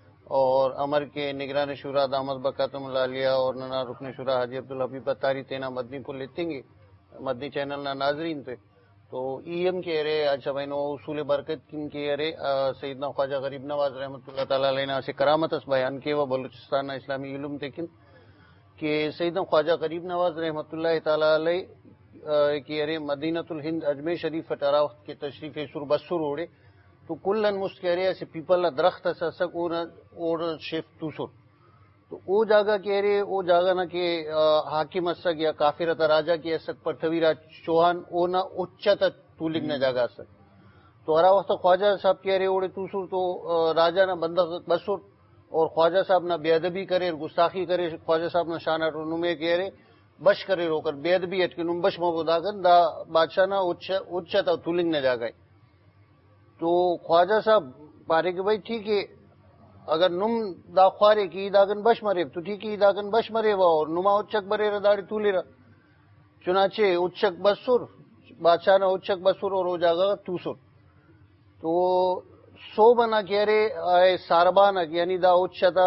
[SPEAKER 8] اور امر کے نگران شورا دامت بکاتم العالیہ اور ننا رکن شورا حاجی عبدالحبیب تاری تینا مدنی پھول لیتے گے مدنی چینل نہ ناظرین تھے. تو ایم کے رے اچھا بہنو اصول برکت کن کے رے سیدنا خواجہ غریب نواز رحمۃ اللہ تعالی علیہ نے کرامت اس بیان کے و بلوچستان اسلامی علم تکن کہ سیدنا خواجہ غریب نواز رحمۃ اللہ تعالی علیہ کے رے مدینۃ الہند اجمیر شریف فٹارا وقت کے تشریف سر بسر اوڑے تو کلن مستقرے سے پیپل درخت سسک اور شیف توسر تو او جاگا کہہ رہے او جاگا نہ کہ حاکم اسک یا کافرت راجا کی اسک پر تھویرا چوہان او نہ اچت تولنگ نہ جاگا اسک تو ہرا وقت خواجہ صاحب کہہ رہے اوڑے توسر تو راجا نہ بندہ بسر اور خواجہ صاحب نہ بے ادبی کرے گستاخی کرے خواجہ صاحب نہ شانہ نمے کہہ رہے بش کرے رو کر بے ادبی اٹکے نم بش مبو داگن دا بادشاہ نہ اچت تولنگ نہ جاگائے. تو خواجہ صاحب پارے کہ بھائی ٹھیک ہے اگر نم دا خوارے کی داگن بش مرے تو ٹھیک ہے داگن بش مرے وا اور نما اچک برے داڑی تولے را چنانچہ اچک بسر بادشاہ نہ اچک بسر اور ہو جاگا توسر. تو سو بنا کہہ رہے ساربان یعنی دا اچتا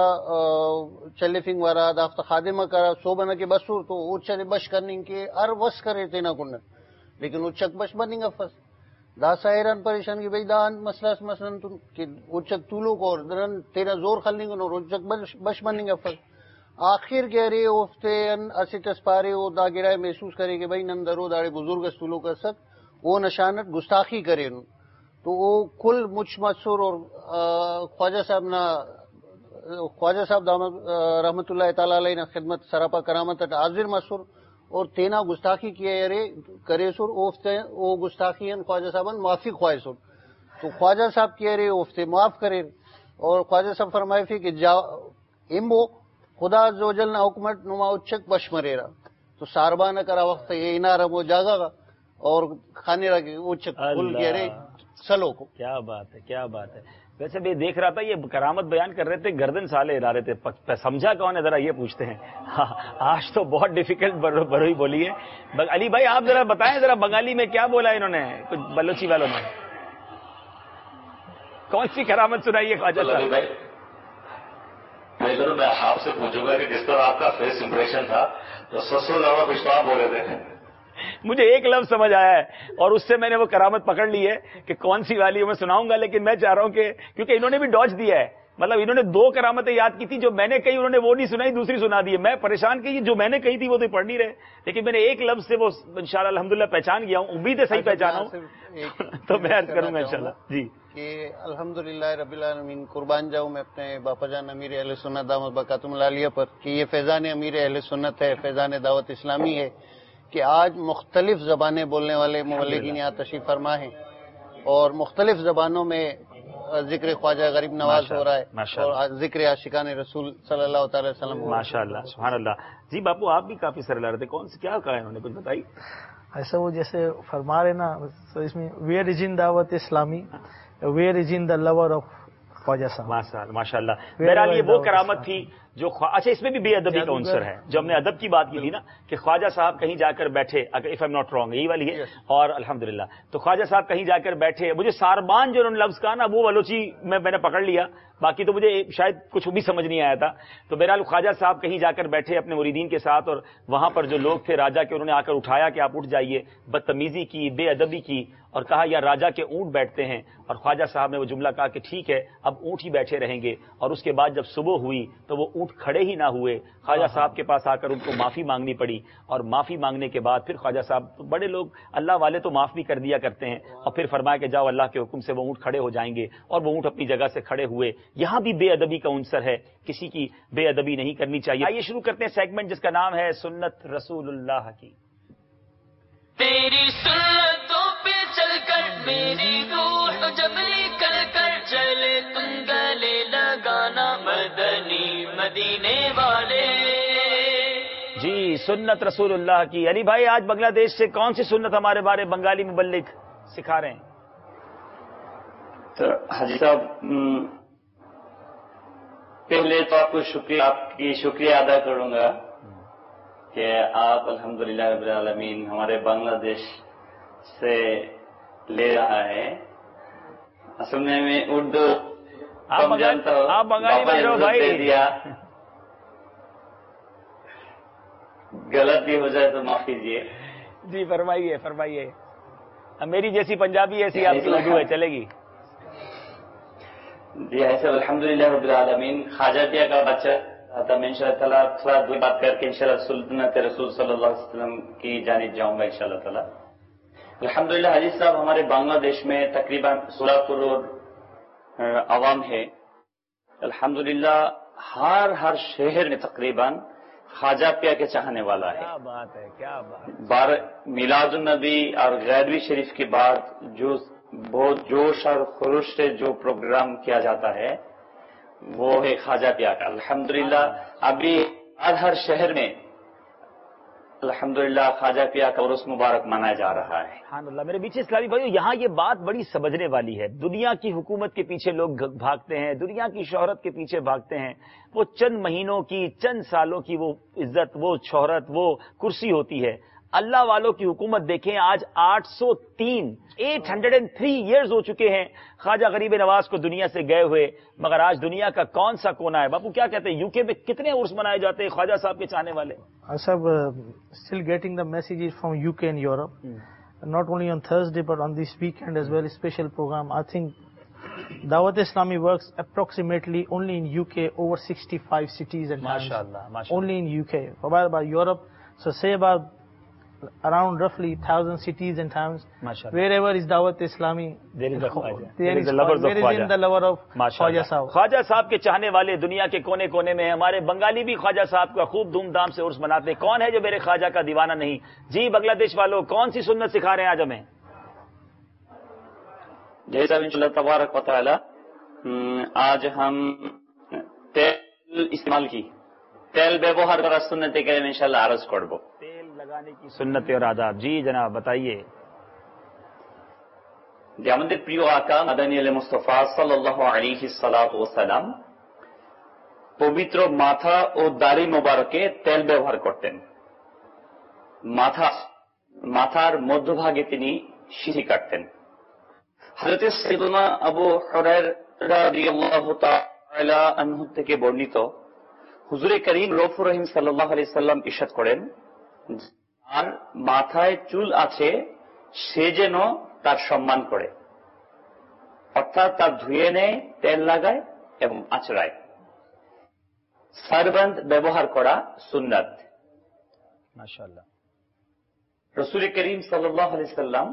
[SPEAKER 8] چلفنگ وارا دا خادمہ کرا سو بنا کے بسر تو اچت بش کرنے کے ار وس کرے تینا کنن لیکن اچک بش بنیں گا فس دا سائران پریشان کی بھائی دا مسئلہ مثلا کہ اچک طولو کو اور تیرا زور خلنی کو اور اچک بش بنیں گا فس. آخر کہہ رہے افتے اسی ٹسپارے او دا گرائے محسوس کرے کہ بھائی نندرو داڑے بزرگ طولو کا سک وہ نشانت گستاخی کرے نو تو وہ کل مچ مسور اور خواجہ صاحب نہ خواجہ صاحب رحمۃ اللہ تعالی علیہ نہ خدمت سراپا کرامت حاضر مسور اور تینا گستاخی کیے رے کرے سر اوفتے او گستاخی خواجہ صاحب معافی خواہ سر تو خواجہ صاحب کہہ رہے اوفتے معاف کرے اور خواجہ صاحب فرمائے تھے کہ جا امبو خدا زوجل نہ حکمت نما اچک بش مرے را تو ساربا نہ کرا وقت یہ انارم وہ جاگا گا اور کھانے رہا کہ اچک کھل کہہ رہے سلو کو.
[SPEAKER 3] کیا بات ہے، کیا بات ہے. ویسے بھی دیکھ رہا تھا یہ کرامت بیان کر رہے تھے، گردن سالے ہلا رہے تھے، سمجھا کون ہے ذرا یہ پوچھتے ہیں. آج تو بہت ڈیفیکلٹ بروئی بولی ہے. علی بھائی آپ ذرا بتائیں ذرا بنگالی میں کیا بولا انہوں نے، کچھ بلوچی والوں نے کون سی کرامت سنائی ہے خواجہ صاحب؟
[SPEAKER 4] میں آپ سے پوچھوں گا کہ جس طرح آپ کا فیس امپریشن تھا تو 700 زیادہ کچھ تو آپ بولے تھے.
[SPEAKER 3] مجھے ایک لفظ سمجھ آیا ہے اور اس سے میں نے وہ کرامت پکڑ لی ہے کہ کون سی والی میں سناؤں گا، لیکن میں چاہ رہا ہوں کہ کیونکہ انہوں نے بھی ڈاج دیا ہے، مطلب انہوں نے 2 کرامتیں یاد کی تھی، جو میں نے کہی انہوں نے وہ نہیں سنائی، دوسری سنا دی ہے. میں پریشان کہ جو میں نے کہی تھی وہ تو پڑھ نہیں رہے، لیکن میں نے ایک لفظ سے وہ انشاءاللہ الحمدللہ پہچان گیا ہوں. امید ہے صحیح پہچانا ہوں تو میں عرض کروں گا انشاءاللہ. جی
[SPEAKER 8] کہ الحمدللہ رب العالمین، قربان جاؤں میں اپنے باپا جان امیر اہل سنت دامت برکاتہم العالیہ پر کہ یہ فیضان امیر اہل سنت ہے، فیضان دعوت اسلامی ہے کہ آج مختلف زبانیں بولنے والے مبلغین یہاں تشریف فرما ہیں اور مختلف زبانوں میں ذکر خواجہ غریب نواز ہو رہا ہے اور ذکر عاشقان رسول صلی اللہ تعالی وسلم.
[SPEAKER 3] ماشاء اللہ سبحان اللہ. جی باپو آپ بھی کافی سر لا رہے تھے، کون سے کیا کہا انہوں نے کچھ بتائی؟
[SPEAKER 5] ایسا وہ جیسے فرما رہے نا اس میں where is in Dawat Islami, where is in the lover of Khwaja Sahib.
[SPEAKER 3] ماشاء اللہ. بہرحال یہ وہ کرامت تھی جو اچھا اس میں بھی بے ادبی کا عنصر ہے، جو ہم نے ادب کی بات کی تھی نا کہ خواجہ صاحب کہیں جا کر بیٹھے، اگر اف ایم ناٹ رانگ یہی والی ہے، اور الحمدللہ تو خواجہ صاحب کہیں جا کر بیٹھے، مجھے ساربان جو انہوں نے لفظ کہا نا وہ بلوچی میں نے پکڑ لیا، باقی تو مجھے شاید کچھ بھی سمجھ نہیں آیا تھا. تو بہرحال خواجہ صاحب کہیں جا کر بیٹھے اپنے مریدین کے ساتھ، اور وہاں پر جو لوگ تھے راجا کے، انہوں نے آ کر اٹھایا کہ آپ اٹھ جائیے، بدتمیزی کی، بے ادبی کی، اور کہا یا راجا کے اونٹ بیٹھتے ہیں. اور خواجہ صاحب نے وہ جملہ کہا کہ ٹھیک ہے اب اونٹ ہی بیٹھے رہیں گے. اور اس کے بعد جب صبح ہوئی تو وہ اونٹ کھڑے ہی نہ ہوئے. خواجہ صاحب کے پاس آ کر ان کو معافی مانگنی پڑی، اور معافی مانگنے کے بعد پھر خواجہ صاحب، بڑے لوگ اللہ والے تو معاف بھی کر دیا کرتے ہیں، اور پھر فرمایا کہ جاؤ اللہ کے حکم سے وہ اونٹ کھڑے ہو جائیں گے، اور وہ اونٹ اپنی جگہ سے کھڑے ہوئے. یہاں بھی بے ادبی کا عنصر ہے، کسی کی بے ادبی نہیں کرنی چاہیے. آئیے شروع کرتے ہیں سیگمنٹ جس کا نام ہے سنت رسول اللہ کی.
[SPEAKER 9] تیری سنتوں پہ چل کر میری روح جب نکل کر چلے تم گلے لگانا مدنی مدینے والے.
[SPEAKER 3] جی سنت رسول اللہ کی. علی بھائی آج بنگلہ دیش سے کون سی سنت ہمارے بارے بنگالی مبلغ سکھا رہے ہیں؟
[SPEAKER 10] تو حاجی صاحب پہلے تو آپ کو شکریہ ادا کروں گا کہ آپ الحمدللہ رب العالمین ہمارے بنگلہ دیش سے لے رہا ہے. اصل میں اردو کم جانتا ہوں،
[SPEAKER 3] آپ بنگالی میں رہو بھائی،
[SPEAKER 10] دیا غلط بھی ہو جائے تو معاف کیجیے.
[SPEAKER 3] جی فرمائیے فرمائیے. میری جیسی پنجابی ایسی آپ کی اردو ہے، چلے گی.
[SPEAKER 10] جی ایسے الحمدللہ رب العالمین. خواجہ پیا کا بچہ تھا، میں انشاءاللہ تعالیٰ تھوڑا دو بات کر کے انشاءاللہ سنت رسول صلی اللہ علیہ وسلم کی جانب جاؤں گا انشاءاللہ تعالیٰ. الحمدللہ حاجی صاحب ہمارے بنگلہ دیش میں تقریباً 16 کروڑ عوام ہے. الحمدللہ ہر شہر میں تقریباً خواجہ پیا کے چاہنے والا ہے.
[SPEAKER 3] کیا بات ہے، کیا بات.
[SPEAKER 10] میلاد النبی اور غیروی شریف کے بعد جو بہت جوش اور خروش سے جو پروگرام کیا جاتا ہے وہ ہے خواجہ پیا کا. الحمدللہ ابھی ہر شہر میں الحمدللہ خواجہ پیا کا عرس مبارک منایا جا رہا ہے.
[SPEAKER 3] سبحان اللہ. میرے بیچ اسلامی بھائیو یہاں یہ بات بڑی سمجھنے والی ہے. دنیا کی حکومت کے پیچھے لوگ بھاگتے ہیں، دنیا کی شہرت کے پیچھے بھاگتے ہیں. وہ چند مہینوں کی، چند سالوں کی وہ عزت، وہ شہرت، وہ کرسی ہوتی ہے. اللہ والوں کی حکومت دیکھیں، آج 803 ایئرز ہو چکے ہیں خواجہ غریب نواز کو دنیا سے گئے ہوئے، مگر آج دنیا کا کون سا کونا ہے؟ باپو کیا کہتے ہیں، یو کے میں کتنے عرس منائے جاتے ہیں خواجہ صاحب کے چاہنے والے؟
[SPEAKER 5] صاحب still getting the messages from UK and Europe, not only on Thursday but on this weekend as well, special program. I think Dawat Islami works approximately only in UK over 65 cities and towns.
[SPEAKER 3] MashaAllah.
[SPEAKER 5] Only in UK. About Europe, so say about around roughly 1,000 cities and towns.
[SPEAKER 3] MashaAllah.
[SPEAKER 5] Wherever is Dawat Islami,
[SPEAKER 3] There is a Khwaja.
[SPEAKER 5] there is
[SPEAKER 3] the lovers of
[SPEAKER 5] there is in the lover of Khwaja Sahab.
[SPEAKER 3] خواجہ صاحب کے چاہنے والے دنیا کے کونے کونے میں ہیں. ہمارے بنگالی بھی خواجہ صاحب کا خوب دھوم دھام سے عرس مناتے ہیں. کون ہے جو میرے خواجہ کا دیوانہ نہیں؟ جی بنگلہ دیش والوں کون سی سنت سکھا رہے ہیں آج ہمیں؟
[SPEAKER 10] جیسا انشاءاللہ تبارک و تعالی آج ہم تیل استعمال کی تیل ব্যবহার করার সুন্নতে কারিমে ইনশাআল্লাহ আরজ করব.
[SPEAKER 3] تیل لگانے کی سنت اور آداب. جی جناب بتائیے.
[SPEAKER 10] যে আমাদের প্রিয় আকা মাদানী আলে মুস্তাফা সাল্লাল্লাহু আলাইহি সাল্লাতু ওয়াসাল্লাম পবিত্র মাথা ও দাড়ি মোবারকে তেল ব্যবহার করতেন। মাথার মধ্যভাগে তিনি সিঁথি কাটতেন। হযরত সাইয়্যিদুনা আবু হুরায়রা রাদিয়াল্লাহু তাআলা আনহু থেকে বর্ণিত, হুজুরে করিম রউফুর রহিম সাল্লাল্লাহু আলাইহি সাল্লাম ইরশাদ করেন, আর মাথায় চুল আছে সে যেন তার সম্মান করে, অর্থাৎ তার ধুয়ে নেয়, তেল লাগায় এবং আঁচড়ায়। সারবান্দ ব্যবহার করা সুন্নাত।
[SPEAKER 3] মাশাআল্লাহ।
[SPEAKER 10] রাসূল করিম সাল্লাল্লাহু আলাইহি সাল্লাম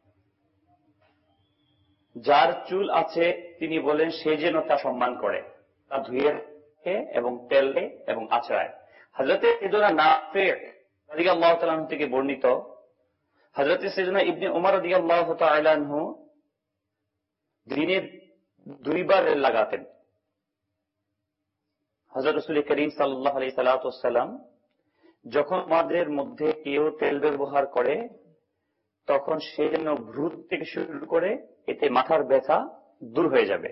[SPEAKER 10] যার চুল আছে তিনি বলেন সে যেন তা সম্মান করে, তা ধুয়ে এবং তেল এবং আঁচড়ায়। হযরত সাইয়্যিদুনা নাফি রাদিয়াল্লাহু তাআলা আনহু থেকে বর্ণিত, হযরত সাইয়্যিদুনা ইবনে উমর রাদিয়াল্লাহু তাআলা আনহু দিনে 2 বার তেল লাগাতেন। হযরত রাসূল করিম সাল্লাল্লাহু আলাইহি সাল্লাম যখন আমাদের মধ্যে কেউ তেল ব্যবহার করে তখন সে যেন ভ্রু থেকে শুরু করে এতে মাথার ব্যথা দূর হয়ে যাবে।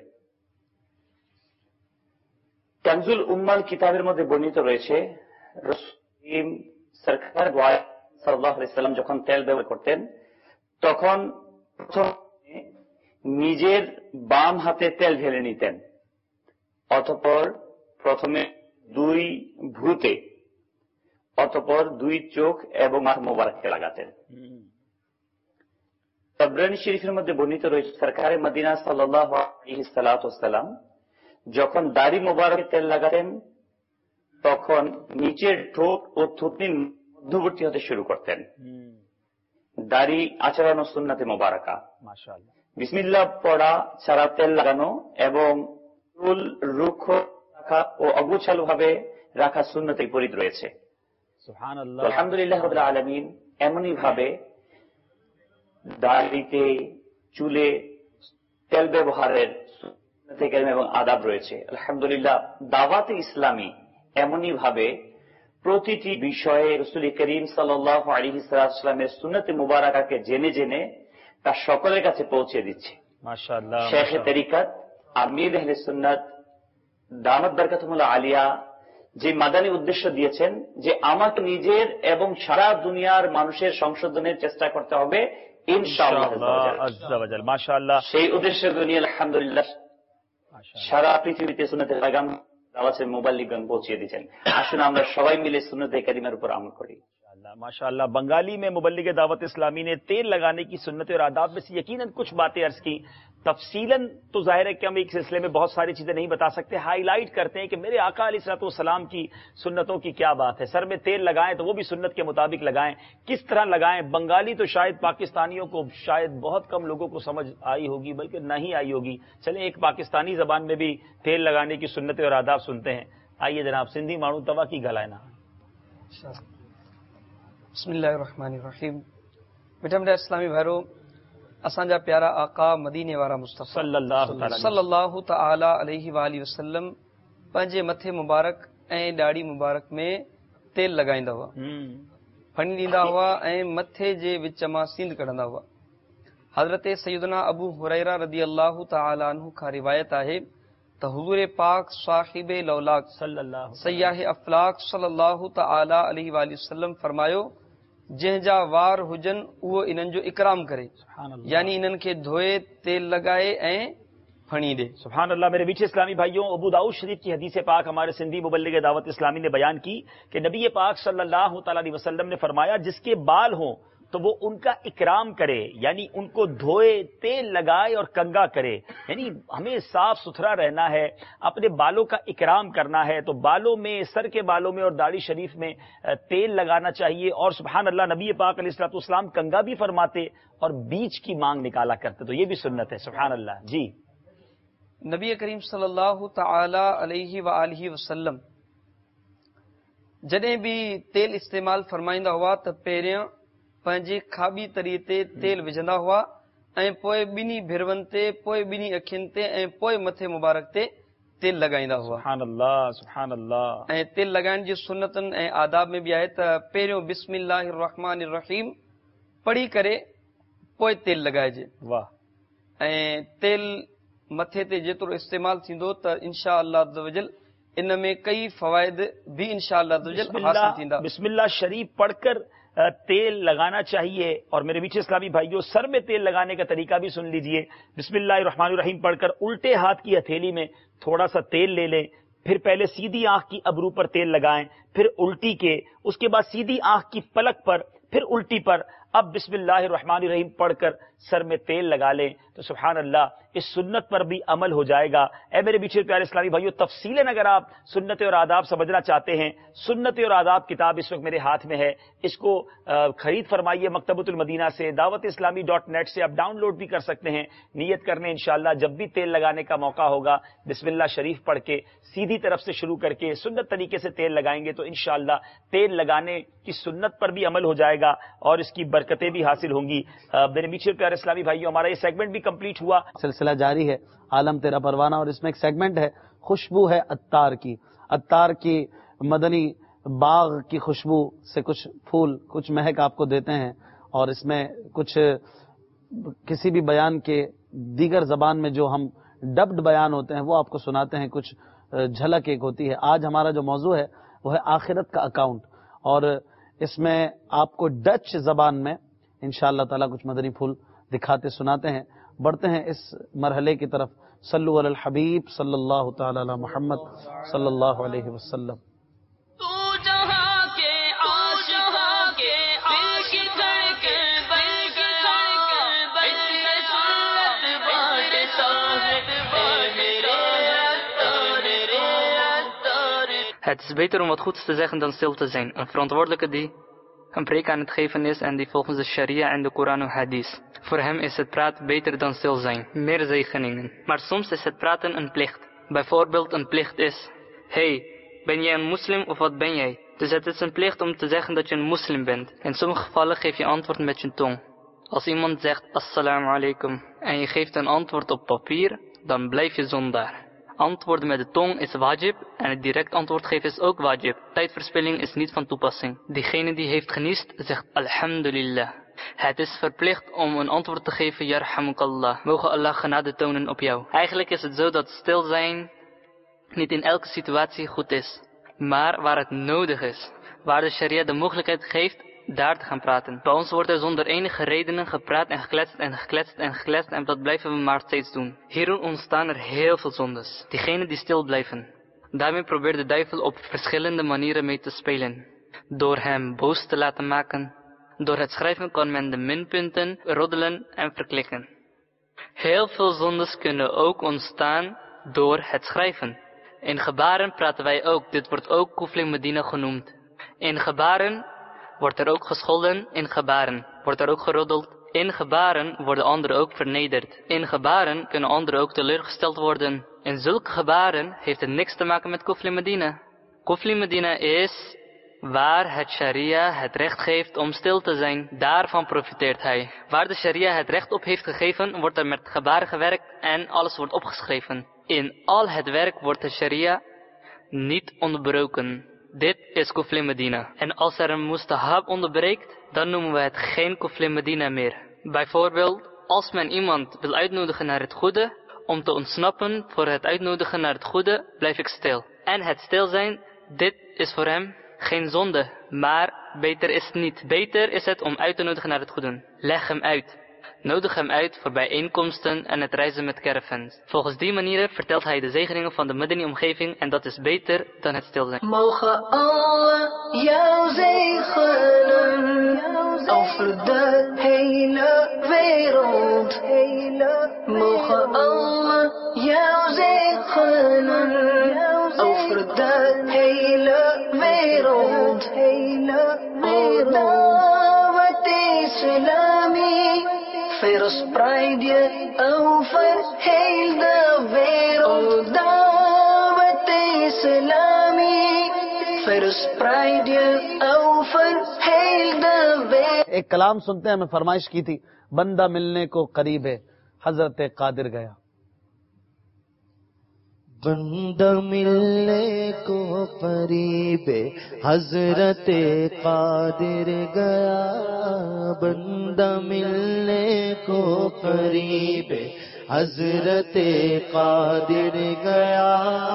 [SPEAKER 10] কানজুল উম্মাল কিতাবের মধ্যে বর্ণিত রয়েছে, রাসূল সরকার সাল্লাল্লাহু আলাইহি সাল্লাম যখন তেল ব্যবহার করতেন তখন প্রথমে নিজের বাম হাতে তেল ঢেলে নিতেন, অতঃপর প্রথমে 2 ভ্রুতে, অতঃপর 2 চোখ এবং মাথা মোবারকে লাগাতেন। তাবরানী শরীফের মধ্যে বর্ণিত রয়েছে, সরকারে মদিনা সাল্লাল্লাহু আলাইহি সাল্লাম যখন দাড়ি মোবারকে তেল লাগাতেন তখন নিচের ঠোঁট ও থুতনির মধ্যবর্তী হতে শুরু করতেন। দাড়ি আচরানো সুন্নাতে মোবারকা।
[SPEAKER 3] মাশাআল্লাহ।
[SPEAKER 10] বিসমিল্লাহ পড়া ছাড়া তেল লাগানো এবং চুল রুক্ষ রাখা ও অগোছালো ভাবে রাখা সুন্নতে পরিত রয়েছে।
[SPEAKER 3] সুবহানাল্লাহ।
[SPEAKER 10] আলহামদুলিল্লাহ রাব্বিল আলামিন এমনই ভাবে দাড়িতে চুলে তেল ব্যবহারের সুন্নাতে কারিমা এবং আদাব রয়েছে। আলহামদুলিল্লাহ দাওয়াতে ইসলামী এমনই ভাবে প্রতিটি বিষয়ে রাসূল করিম সাল্লাল্লাহু আলাইহি সাল্লামের সুন্নাতে মুবারাকাকে জেনে জেনে তা সকলের কাছে পৌঁছে দিচ্ছে।
[SPEAKER 3] মাশাআল্লাহ।
[SPEAKER 10] শেখ তরিকত আমির আহলে সুন্নাত দামাত বরকাতুহুল আলিয়া যে মাদানী উদ্দেশ্য দিয়েছেন যে আমাকে নিজের এবং সারা দুনিয়ার মানুষের সংশোধনের চেষ্টা করতে হবে ইনশাআল্লাহ আযজা ওয়া জাল।
[SPEAKER 3] মাশাআল্লাহ।
[SPEAKER 10] সেই উদ্দেশ্য নিয়ে আলহামদুলিল্লাহ সারা পৃথিবীতে সুন্নাতের লাগাম দাওয়াতের মুবাল্লিগগণ পৌঁছে দিয়েছেন। আসুন আমরা সবাই মিলে সুন্নতে কারিমার উপর আমল করি।
[SPEAKER 3] माशाअल्लाह। बंगाली में मुबल्लिग दावत इस्लामी ने तेल लगाने की सुन्नत और आदाब में से यकीनन कुछ बातें अर्ज की। तफसीलन तो जाहिर है कि हम एक सिलसिले में बहुत सारी चीजें नहीं बता सकते, हाईलाइट करते हैं कि मेरे आका अलैहिस्सलाम की सुन्नतों की क्या बात है। सर में तेल लगाएं तो वो भी सुन्नत के मुताबिक लगाएं, किस तरह लगाएं। बंगाली तो शायद पाकिस्तानियों को शायद बहुत कम लोगों को समझ आई होगी, बल्कि नहीं आई होगी। चलें एक पाकिस्तानी जबान में भी तेल लगाने की सुन्नत और आदाब सुनते हैं। आइए जनाब, सिंधी माण्हू तवा की ॻाल्हाइना।
[SPEAKER 11] बिस्मिल्लाहिर्रहमानिर्रहीम। मिठा मिठा इस्लामी भाइरो, असांजा प्यारा आका मदीने वारा मुस्तफ़ा सल्लल्लाहु तआला अलैहि वाली वसल्लम पंहिंजे मथे मुबारक ऐं ॾाढ़ी मुबारक में तेल लॻाईंदा हुआ, फणी ॾींदा हुआ ऐं मथे जे विच मां सींद कढंदा हुआ। हज़रत सैयदना अबू हुरैरा रदियल्लाहु तआला अन्हु खां रिवायत आहे त हुज़ूर पाक साहिबे लौलाक सयाह अफलाक सल्लल्लाहु तआला अलैहि वाली वसल्लम फरमायो, जंहिंजा वार हुजन उहो इन्हनि जो इकराम करे, यानी इन्हनि खे धोए तेल लगाए ऐं फणी दे।
[SPEAKER 3] सुभान अल्लाह। मेरे मीठे इस्लामी भाइयों, अबू दाऊद शरीफ की हदीस पाक हमारे सिंधी मुबल्लिग दावत इस्लामी ने बयान की कि नबी पाक सल्लल्लाहु अलैहि वसल्लम ने फरमाया, जिसके बाल हों तो वो उनका इकराम करे, यानी उनको धोए, तेल लगाए और कंगा करे। यानी हमें साफ सुथरा रहना है, अपने बालों का इकराम करना है। तो बालों में, सर के बालों में और दाढ़ी शरीफ में तेल लगाना चाहिए। और सुभान अल्लाह, नबी पाक अलैहिस्सलाम कंगा भी फरमाते और बीच की मांग निकाला करते। तो ये भी सुन्नत है। सुभान अल्लाह। जी,
[SPEAKER 11] नबी करीम सल्लल्लाहु तआला अलैहि वालिहि वसल्लम जॾहिं भी तेल इस्तेमाल फरमाईंदा हुआ त पहिरियों पंहिंजे खाॿी तरीअ ते तेल विझंदा हुआ ऐं पोइ ॿिन्ही भिरवनि ते, पोइ ॿिन्ही अखियुनि ते ऐं पोइ मथे मुबारक ते तेल लॻाईंदा हुआ।
[SPEAKER 3] सुभान अल्लाह, सुभान अल्लाह।
[SPEAKER 11] ऐं तेल लॻाइण जी सुन्नतनि ऐं आदाब में बि आहे त पहिरियों बिस्मिल्लाहिर्रहमानिर्रहीम पढ़ी करे पोइ तेल लॻाइजे।
[SPEAKER 3] वाह।
[SPEAKER 11] ऐं तेल मथे ते जेतिरो इस्तेमाल थींदो त इंशा अल्लाह अज़्ज़ वजल इन में कई फ़वाइद भी इंशा अल्लाह अज़्ज़ वजल हासिल थींदा।
[SPEAKER 3] बिस्मिल्लाह शरीफ पढ़कर तेल लगाना चाहिए। और मेरे मीठे इस्लामी भाइयों, सर में तेल लगाने का तरीका भी सुन लीजिए। बिस्मिल्लाहिर्रहमानिर्रहीम पढ़कर उल्टे हाथ की हथेली में थोड़ा सा तेल ले लें, फिर पहले सीधी आंख की अबरू पर तेल लगाएं, फिर उल्टी के, उसके बाद सीधी आंख की पलक पर, फिर उल्टी पर। अब बिस्मिल्लाहिर्रहमानिर्रहीम पढ़कर सर में तेल लगा लें तो सुभान अल्लाह, इस सुन्नत पर भी अमल हो जाएगा। ऐ मेरे बीच प्यारे इस्लामी भाइयों, तफसीलन अगर आप सुन्नत और आदाब समझना चाहते हैं, सुन्नत और आदाब किताब इस वक्त मेरे हाथ में है, इसको खरीद फरमाइए मकतबतुल मदीना से, दावत-ए-इस्लामी.net से आप डाउनलोड भी कर सकते हैं। नियत करने इंशाअल्लाह जब भी तेल लगाने का मौका होगा, बिस्मिल्लाह शरीफ पढ़ के सीधी तरफ से शुरू करके सुन्नत तरीके से तेल लगाएंगे तो इंशाअल्लाह तेल लगाने की सुन्नत पर भी अमल हो जाएगा और इसकी बरकतें भी हासिल होंगी। मेरे मीठे प्यारे इस्लामी भाइयों, हमारा ये सेगमेंट भी कंप्लीट हुआ।
[SPEAKER 7] सिलसिला जारी है आलम तेरा परवाना, और इसमें एक सेगमेंट है खुशबू है अत्तार की। अत्तार की मदनी बाग की खुशबू से कुछ फूल, कुछ महक आपको देते हैं, और इसमें कुछ किसी भी बयान के दीगर जबान में जो हम डब्ड बयान होते हैं वो आपको सुनाते हैं, कुछ झलक एक होती है। आज हमारा जो मौजू है वो है आखिरत का अकाउंट, और इसमें आपको डच जबान में इंशाअल्लाह ताला कुछ मदनी फूल दिखाते सुनाते हैं। बढ़ते हैं इस मरहले की तरफ। सल्लु अलल हबीब सल्लल्लाहु तआला अला मुहम्मद सल्लल्लाहु अलैहि वसल्लम।
[SPEAKER 12] Het is beter om wat goeds te zeggen dan stil te zijn. Een verantwoordelijke die een preek aan het geven is en die volgens de sharia en de Koran en hadith. Voor hem is het praten beter dan stil zijn. Meer zegeningen. Maar soms is het praten een plicht. Bijvoorbeeld een plicht is: hey, ben jij een moslim of wat ben jij? Dus het is een plicht om te zeggen dat je een moslim bent. In sommige gevallen geef je antwoord met je tong. Als iemand zegt assalamu alaikum en je geeft een antwoord op papier, dan blijf je zondaar. Antwoorden met de tong is wajib en het direct antwoord geven is ook wajib. Tijdverspilling is niet van toepassing. Diegene die heeft geniest zegt alhamdulillah. Het is verplicht om een antwoord te geven yarhamukallah. Mogen Allah genade tonen op jou. Eigenlijk is het zo dat stil zijn niet in elke situatie goed is. Maar waar het nodig is, waar de sharia de mogelijkheid geeft daar te gaan praten. Bij ons wordt er zonder enige redenen gepraat en gekletst en gekletst en gekletst en dat blijven we maar steeds doen. Hierin ontstaan er heel veel zondes. Diegenen die stil blijven. Daarmee probeert de duivel op verschillende manieren mee te spelen. Door hem boos te laten maken. Door het schrijven kan men de minpunten roddelen en verklikken. Heel veel zondes kunnen ook ontstaan door het schrijven. In gebaren praten wij ook. Dit wordt ook Kufli Medina genoemd. In gebaren wordt er ook gescholden, in gebaren wordt er ook geroddeld. In gebaren worden anderen ook vernederd. In gebaren kunnen anderen ook teleurgesteld worden. In zulke gebaren heeft het niks te maken met Kufli Medina. Kufli Medina is waar het sharia het recht geeft om stil te zijn. Daarvan profiteert hij. Waar de sharia het recht op heeft gegeven, wordt er met gebaren gewerkt en alles wordt opgeschreven. In al het werk wordt de sharia niet onderbroken. Dit is Kufli Medina. En als er een mustahab onderbreekt, dan noemen we het geen Kufli Medina meer. Bijvoorbeeld, als men iemand wil uitnodigen naar het goede, om te ontsnappen voor het uitnodigen naar het goede, blijf ik stil. En het stil zijn, dit is voor hem geen zonde, maar beter is het niet. Beter is het om uit te nodigen naar het goede. Leg hem uit. Nodig hem uit voor bijeenkomsten en het reizen met caravans. Volgens die manieren vertelt hij de zegeningen van de Madani-omgeving en dat is beter dan het stil zijn.
[SPEAKER 9] Mogen Allah jou zegenen over de hele wereld. Mogen Allah jou zegenen over de hele wereld. Dawat Islami verspreid je over heel de wereld. Dawat Islami verspreid je over heel de wereld.
[SPEAKER 7] एक कलाम सुनते हैं, हमें फरमाइश की थी, बंदा मिलने को करीब है, हजरत कादिर गया।
[SPEAKER 1] بندہ ملنے کو قریب حضرت قادر گیا، بندہ ملنے کو قریب حضرت قادر گیا،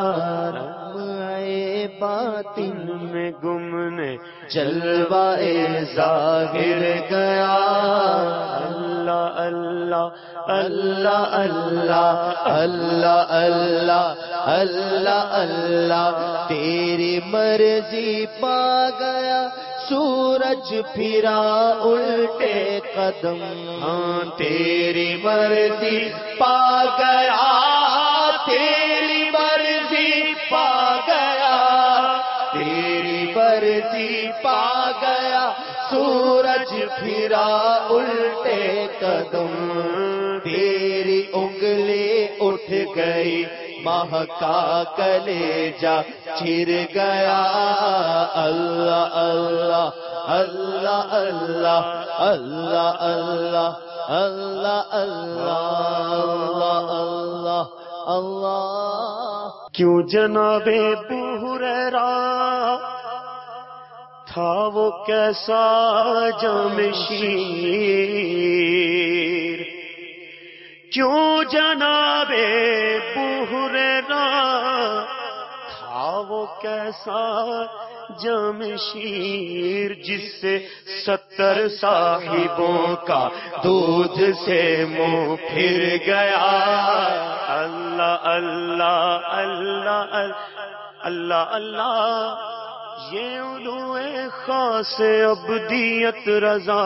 [SPEAKER 1] رمائے باطن میں گمنے جلوہ ظاہر گیا، اللہ اللہ اللہ اللہ اللہ اللہ اللہ اللہ، تیری مرضی پا گیا سورج پھرا الٹے قدم، تیری مرضی پا گیا، تیری مرضی پا گیا، تیری مرضی پا گیا سورج پھرا الٹے قدم، تیری انگلی اٹھ گئی مہکا کلیجا چر گیا، اللہ اللہ اللہ اللہ اللہ اللہ اللہ اللہ اللہ اللہ۔
[SPEAKER 13] کیوں جناب ابو ہریرہ تھا وہ کیسا جامشیر، کیوں جناب ابو ہریرہ تھا وہ کیسا جامشیر، جس سے 70 صاحبوں کا دودھ سے منہ پھر گیا، اللہ اللہ اللہ اللہ اللہ، یہ علوئے خاص عبدیت رضا،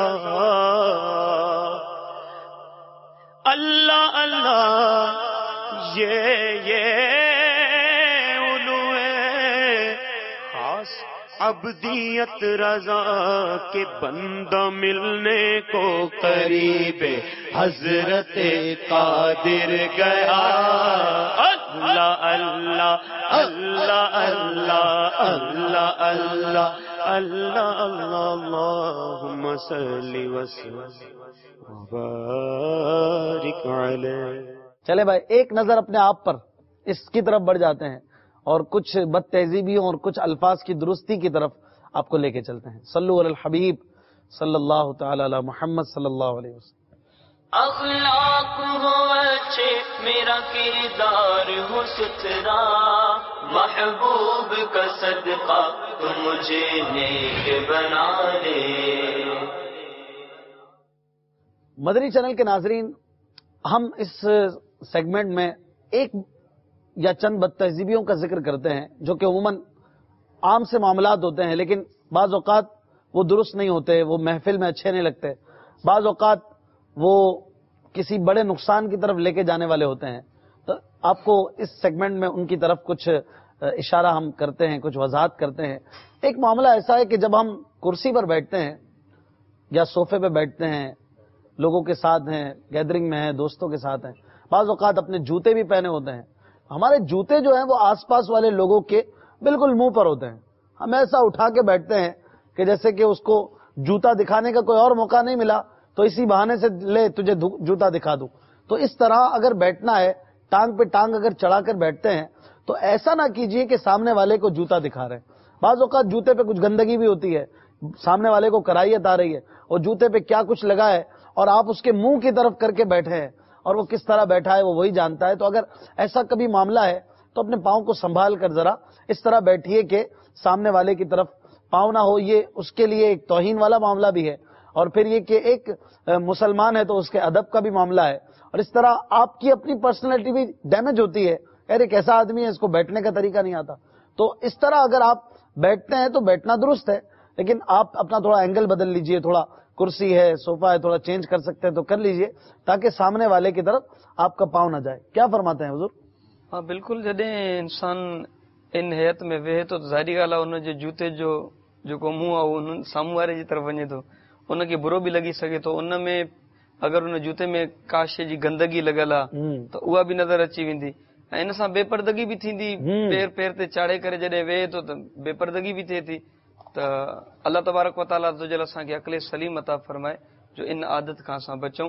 [SPEAKER 13] اللہ اللہ، یہ علوئے خاص عبدیت رضا کے بندہ ملنے کو قریب حضرت قادر گیا، اللہ اللہ اللہ اللہ اللہ اللہ اللہ اللہم صلی وسلم وبارک علیہ۔
[SPEAKER 7] چلے بھائی ایک نظر اپنے آپ پر اس کی طرف بڑھ جاتے ہیں اور کچھ بد تہذیبیوں اور کچھ الفاظ کی درستی کی طرف آپ کو لے کے چلتے ہیں۔ صلو علی الحبیب صلی اللہ تعالی علی محمد صلی اللہ علیہ وسلم۔
[SPEAKER 9] اخلاق ہو اچھے میرا کردار ہو ستھرا، محبوب کا صدقہ تو مجھے نیک بنا دے۔
[SPEAKER 7] مدنی چینل کے ناظرین، ہم اس سیگمنٹ میں ایک یا چند بد تہذیبیوں کا ذکر کرتے ہیں جو کہ عموماً عام سے معاملات ہوتے ہیں، لیکن بعض اوقات وہ درست نہیں ہوتے، وہ محفل میں اچھے نہیں لگتے، بعض اوقات وہ کسی بڑے نقصان کی طرف لے کے جانے والے ہوتے ہیں۔ تو آپ کو اس سیگمنٹ میں ان کی طرف کچھ اشارہ ہم کرتے ہیں، کچھ وضاحت کرتے ہیں۔ ایک معاملہ ایسا ہے کہ جب ہم کرسی پر بیٹھتے ہیں یا صوفے پہ بیٹھتے ہیں، لوگوں کے ساتھ ہیں، گیدرنگ میں ہیں، دوستوں کے ساتھ ہیں، بعض اوقات اپنے جوتے بھی پہنے ہوتے ہیں، ہمارے جوتے جو ہیں وہ آس پاس والے لوگوں کے بالکل منہ پر ہوتے ہیں، ہم ایسا اٹھا کے بیٹھتے ہیں کہ جیسے کہ اس کو جوتا دکھانے کا کوئی اور موقع نہیں ملا تو اسی بہانے سے لے تجھے جوتا دکھا دوں۔ تو اس طرح اگر بیٹھنا ہے، ٹانگ پہ ٹانگ اگر چڑھا کر بیٹھتے ہیں تو ایسا نہ کیجئے کہ سامنے والے کو جوتا دکھا رہے ہیں۔ بعض اوقات جوتے پہ کچھ گندگی بھی ہوتی ہے، سامنے والے کو کرائیت آ رہی ہے اور جوتے پہ کیا کچھ لگا ہے اور آپ اس کے منہ کی طرف کر کے بیٹھے ہیں اور وہ کس طرح بیٹھا ہے وہ وہی جانتا ہے۔ تو اگر ایسا کبھی معاملہ ہے تو اپنے پاؤں کو سنبھال کر ذرا اس طرح بیٹھیے کہ سامنے والے کی طرف پاؤں نہ ہو، یہ اس کے لیے ایک توہین والا معاملہ بھی ہے، اور پھر یہ کہ ایک مسلمان ہے تو اس کے ادب کا بھی معاملہ ہے، اور اس طرح آپ کی اپنی پرسنالٹی بھی ڈیمیج ہوتی ہے، یار ایک ایسا آدمی ہے اس کو بیٹھنے کا طریقہ نہیں آتا۔ تو اس طرح اگر آپ بیٹھتے ہیں تو بیٹھنا درست ہے، لیکن آپ اپنا تھوڑا اینگل بدل لیجئے، تھوڑا کرسی ہے، صوفہ ہے، تھوڑا چینج کر سکتے ہیں تو کر لیجئے تاکہ سامنے والے کی طرف آپ کا پاؤں نہ جائے۔ کیا فرماتے ہیں حضور؟
[SPEAKER 11] ہاں بالکل، جڏहिं انسان ان حیت میں ویہے تو ظاہری ॻाल्हि आहे उन जे जूते जो जेको मुंहुं आहे उन साम्हूं वारे जी तरफ़ वञे थो, उनखे बुरो बि लॻी सघे थो। उन में अगरि उन जूते में का शइ जी गंदगी लॻल आहे त उहा बि नज़र अची वेंदी, ऐं इन सां बेपर्दगी बि थींदी। पेर ते चाढ़े करे जॾहिं वेहे थो त बेपर्दगी बि थिए थी। त अल्लाह तबारक व ताला अज़्ज़ व जल असांखे अक़ल सलीम अता फरमाए जो इन आदत खां असां बचूं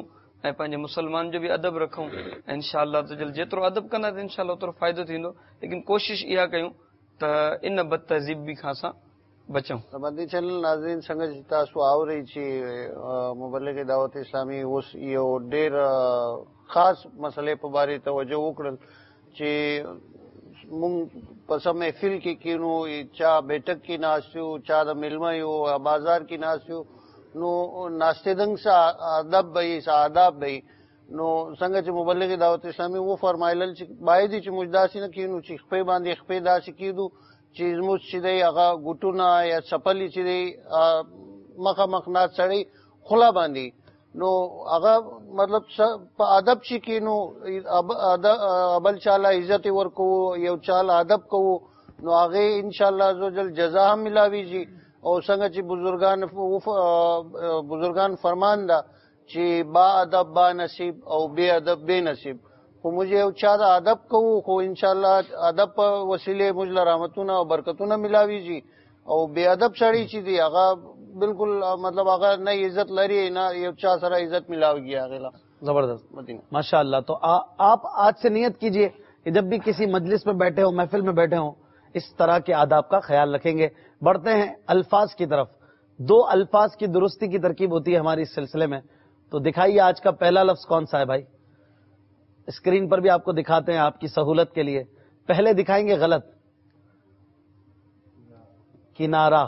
[SPEAKER 11] ऐं पंहिंजे मुस्लमान जो बि अदब रखूं ऐं इंशाअल्लाह ताला जेतिरो अदब कंदा त इंशाअल्लाह ओतिरो फ़ाइदो थींदो, लेकिन कोशिश इहा कयूं त इन बदतहज़ीबी खां असां बचूं.
[SPEAKER 8] मदनी चैनल नाज़रीन संगत तासु आवरी छी मुबल्लिग दावत इस्लामी उस इहो ढेर ख़ास मसले पे बारे तवज्जो उकड़ल ची मुंग पस महफिल की कीनू चा बैठक की नास्यू चा द मिलमयू बाजार की नास्यू नो नास्तेदंग सा अदब बई सा आदाब बई नो संगत मुबल्लिग दावत इस्लामी वो फरमाइल ची बायदी ची मुजदासी न कीनू ची खपे बांधी खपे दासी कीदू चीज मुझ चिदई अगा गुटुना या चपली चिदई मखा मखना चढ़ी खुला बांधी नो अगा मतलब अदब ची कीनू अबल चाला इज्जत वर को ये चाला अदब को नो आगे इंशाअल्लाह जो जल जजा मिलावी जी और संग ची बुजुर्गान फरमानदा ची बा अदब बा नसीब और बे अदब बे नसीब वो मुझे चादा अदब कहूँ को इंशाअल्लाह अदब पर वसीले मुझला रहमतुना और बरकतुना मिलावी जी और बेअदब सड़ी ची थी आगा बिल्कुल मतलब आगा नई इज्जत लरी ना ये चा सारा इज्जत मिलावी आगेला.
[SPEAKER 7] जबरदस्त माशाअल्लाह. तो आप आज से नियत कीजिए कि जब भी किसी मजलिस में बैठे हो, महफिल में बैठे हो, इस तरह के आदाब का ख्याल रखेंगे. बढ़ते हैं अल्फाज की तरफ. 2 अल्फाज की दुरुस्ती की तरकीब होती है हमारी इस सिलसिले में. तो दिखाइए आज का पहला लफ्ज कौन सा है भाई. स्क्रीन पर भी आपको दिखाते हैं आपकी सहूलत के लिए. पहले दिखाएंगे गलत, किनारा.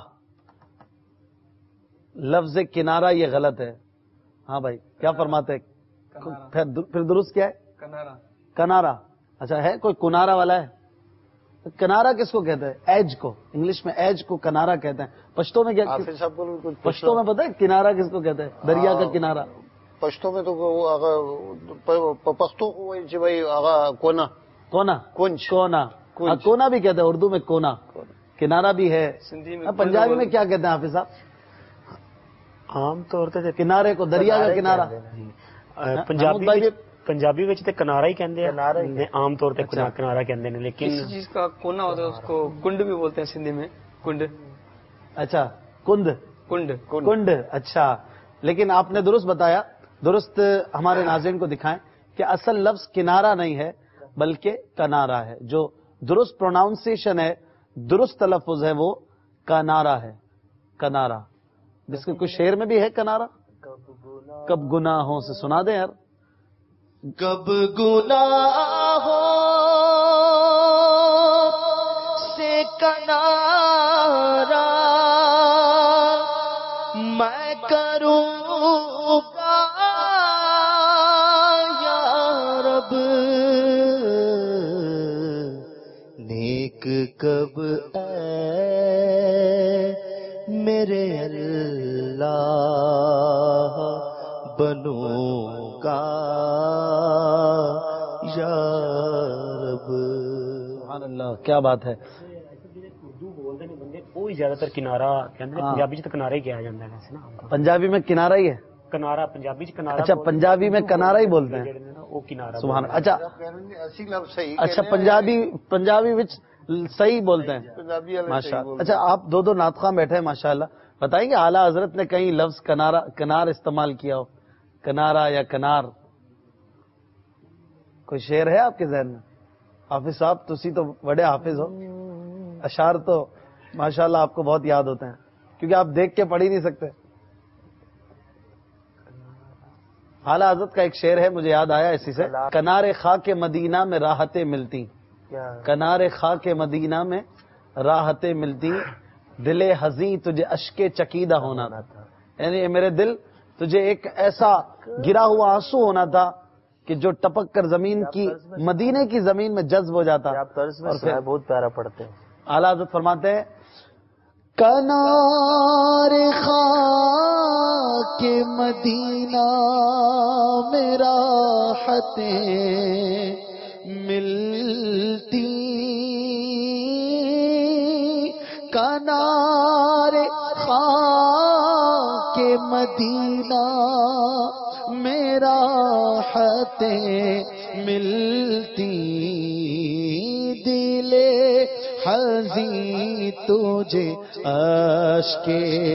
[SPEAKER 7] लफ्ज किनारा ये गलत है. हाँ भाई क्या फरमाते हैं, फिर दुरुस्त क्या है,
[SPEAKER 11] कनारा.
[SPEAKER 7] कनारा. अच्छा है कोई कुनारा वाला है. किनारा किसको कहते हैं, एज को. इंग्लिश में एज को किनारा कहते हैं. पश्तो में क्या, पश्तो में पता है किनारा किसको कहते हैं, दरिया का किनारा.
[SPEAKER 8] पश्तो में तो पश्तो भाई कोना, कोना, कुंज, कोना, कोना
[SPEAKER 7] भी कहते हैं उर्दू में. कोना किनारा भी है.
[SPEAKER 11] सिंधी में.
[SPEAKER 7] पंजाबी में क्या कहते हैं हाफिज साहब.
[SPEAKER 13] आम तौर ते
[SPEAKER 7] किनारे को दरिया का किनारा.
[SPEAKER 13] पंजाबी ਵਿੱਚ ਤੇ किनारा ही कहते हैं, आम तौर पे किनारा कहते हैं. लेकिन
[SPEAKER 11] किसी चीज का कोना होता है उसको कुंड भी बोलते हैं सिंधी में. कुंड.
[SPEAKER 7] अच्छा कुंद, कुंड, कुंड. अच्छा लेकिन आपने दुरुस्त बताया. दुरुस्त हमारे नाज़रीन को दिखाएं कि असल लफ्ज किनारा नहीं है बल्कि कनारा है. जो दुरुस्त प्रोनाउंसिएशन है, दुरुस्त तलफ़ुज़ है वो कनारा है. कनारा जिसके कुछ शेर में भी है कनारा. कब गुनाहों से सुना दे यार.
[SPEAKER 1] कब गुनाहों से कनारा मैं करूँगा या रब, नेक कब मेरे अल्लाह बनूंगा या रब.
[SPEAKER 7] सुभान अल्लाह क्या बात है.
[SPEAKER 13] उर्दू बोलते नहीं बंदे वो ज्यादातर किनारा कहते हैं. पंजाबी तो किनारा ही कहा जाता है वैसे ना.
[SPEAKER 7] पंजाबी में किनारा ही है.
[SPEAKER 13] किनारा पंजाबी किनारा.
[SPEAKER 7] अच्छा पंजाबी में किनारा ही बोलते हैं
[SPEAKER 13] वो किनारा.
[SPEAKER 7] सुभान. अच्छा अच्छा पंजाबी विच सही बोलते हैं माशाअल्लाह. अच्छा आप दो नातखा बैठे हैं माशाअल्लाह. बताएंगे आला हजरत ने कहीं लफ्ज कनार इस्तेमाल किया हो, कनारा या कनार. कोई शेर है आपके जहन में हाफिज साहब. तुसी तो बड़े हाफिज हो. अशार तो माशाअल्लाह आपको बहुत याद होते हैं क्योंकि आप देख के पढ़ ही नहीं सकते. आला हजरत का एक शेर है मुझे याद आया इसी से. कनारे खा के मदीना में राहतें मिलती, कनारे खा के मदीना में राहतें मिलती, दिले हज़ी तुझे अश्के चकीदा होना था. यानी मेरे दिल तुझे एक ऐसा गिरा हुआ आंसू होना था कि जो टपक कर जमीन की, मदीने की जमीन में जज्ब हो जाता.
[SPEAKER 1] आप तर्ज में बहुत प्यारा पढ़ते हैं.
[SPEAKER 7] आला हज़रत फरमाते हैं कनारे खाके मदीना में राहतें मिलती, कनारे खाके मदीना में राहतें मिलती, दिले हज़ीं
[SPEAKER 1] تجھے اشک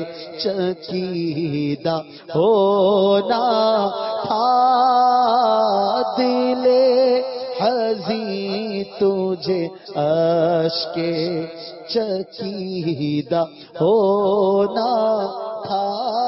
[SPEAKER 1] چکیدہ ہونا تھا، دل حزین تجھے اشک چکیدہ ہونا تھا۔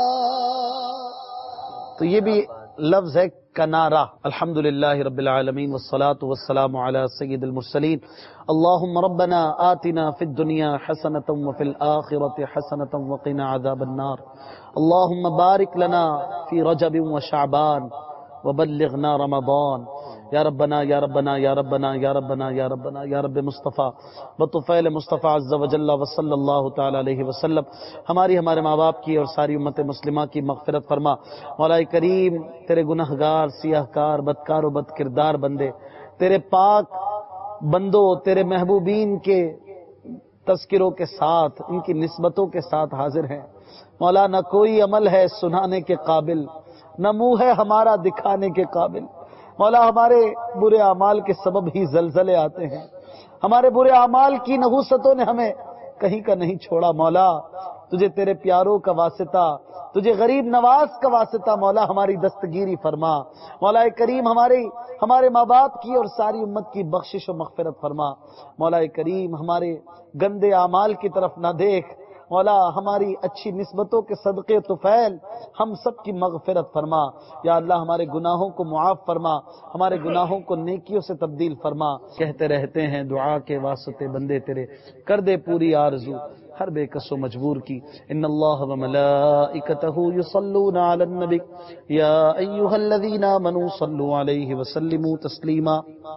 [SPEAKER 7] تو یہ بھی لفظ ہے کنارہ۔ الحمدللہ رب العالمین والصلاة والسلام علی سید المرسلین۔ اللہم ربنا آتنا فی الدنیا حسنة وفی الآخرة حسنة وقنا عذاب النار۔ اللہم بارک لنا فی رجب وشعبان وبلغنا رمضان۔ یا ربنا یا ربنا یا ربنا یا ربنا یا ربنا یا رب مصطفیٰ بطفیل مصطفیٰ عز و جل وصلی اللہ تعالی علیہ وسلم ہمارے ماں باپ کی اور ساری امت مسلمہ کی مغفرت فرما۔ مولا کریم تیرے گنہگار سیاہ کار بدکار و بد کردار بندے تیرے پاک بندوں تیرے محبوبین کے تذکروں کے ساتھ ان کی نسبتوں کے ساتھ حاضر ہیں۔ مولا نہ کوئی عمل ہے سنانے کے قابل، نہ منہ ہے ہمارا دکھانے کے قابل۔ مولا ہمارے برے اعمال کے سبب ہی زلزلے آتے ہیں، ہمارے برے اعمال کی نحوستوں نے ہمیں کہیں کا نہیں چھوڑا۔ مولا تجھے تیرے پیاروں کا واسطہ، تجھے غریب نواز کا واسطہ مولا ہماری دستگیری فرما۔ مولا کریم ہمارے ماں باپ کی اور ساری امت کی بخشش و مغفرت فرما۔ مولا کریم ہمارے گندے اعمال کی طرف نہ دیکھ۔ مولا ہماری اچھی نسبتوں کے صدقے طفیل ہم سب کی مغفرت فرما۔ یا اللہ ہمارے گناہوں کو معاف فرما، ہمارے گناہوں کو نیکیوں سے تبدیل فرما۔ کہتے رہتے ہیں دعا کے واسطے بندے تیرے، کر دے پوری آرزو ہر بے کس و مجبور کی۔ ان اللہ و ملائکتہ یصلون علی النبی یا ایھا الذین آمنوا صلوا علیہ وسلموا تسلیما۔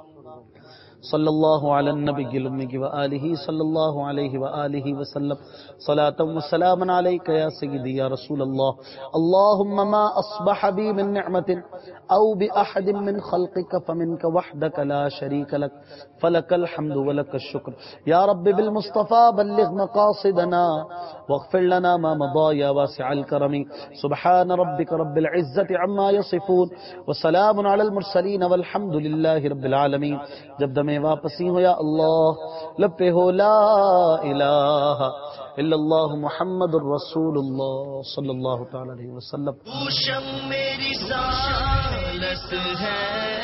[SPEAKER 7] صلی اللہ علی النبی الأمی وآلہ صلی اللہ علیہ وآلہ وسلم صلاۃ و سلام علیک یا سیدی یا رسول اللہ۔ اللہم ما اصبح بی من نعمت او بأحد من خلقک فمنک وحدک لا شریک لک فلک الحمد ولک الشکر۔ یا رب بالمصطفى بلغ مقاصدنا واغفر لنا ما مضى یا واسع الکرم۔ سبحان ربک رب العزة عما یصفون وسلام علی المرسلین والحمد للہ رب العالمین۔ جب دم واپسی ہو یا اللہ لب پہ ہو لا الہ الا اللہ محمد الرسول اللہ صلی اللہ تعالی علیہ وسلم۔
[SPEAKER 9] پوشم میری سالت ہے،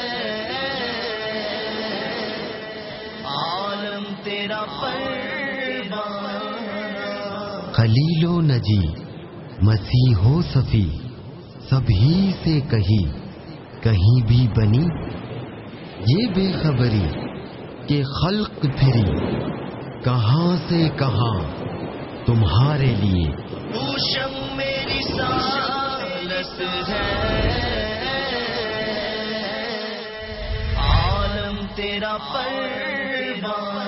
[SPEAKER 9] عالم تیرا پروانہ۔
[SPEAKER 2] خلیل و نجی مسیح و صفی سبھی سے کہیں کہیں بھی بنی، یہ بے خبری کہ خلق پھری کہاں سے کہاں تمہارے لیے۔
[SPEAKER 9] پوشم میری سالت ہے، عالم تیرا پروانہ۔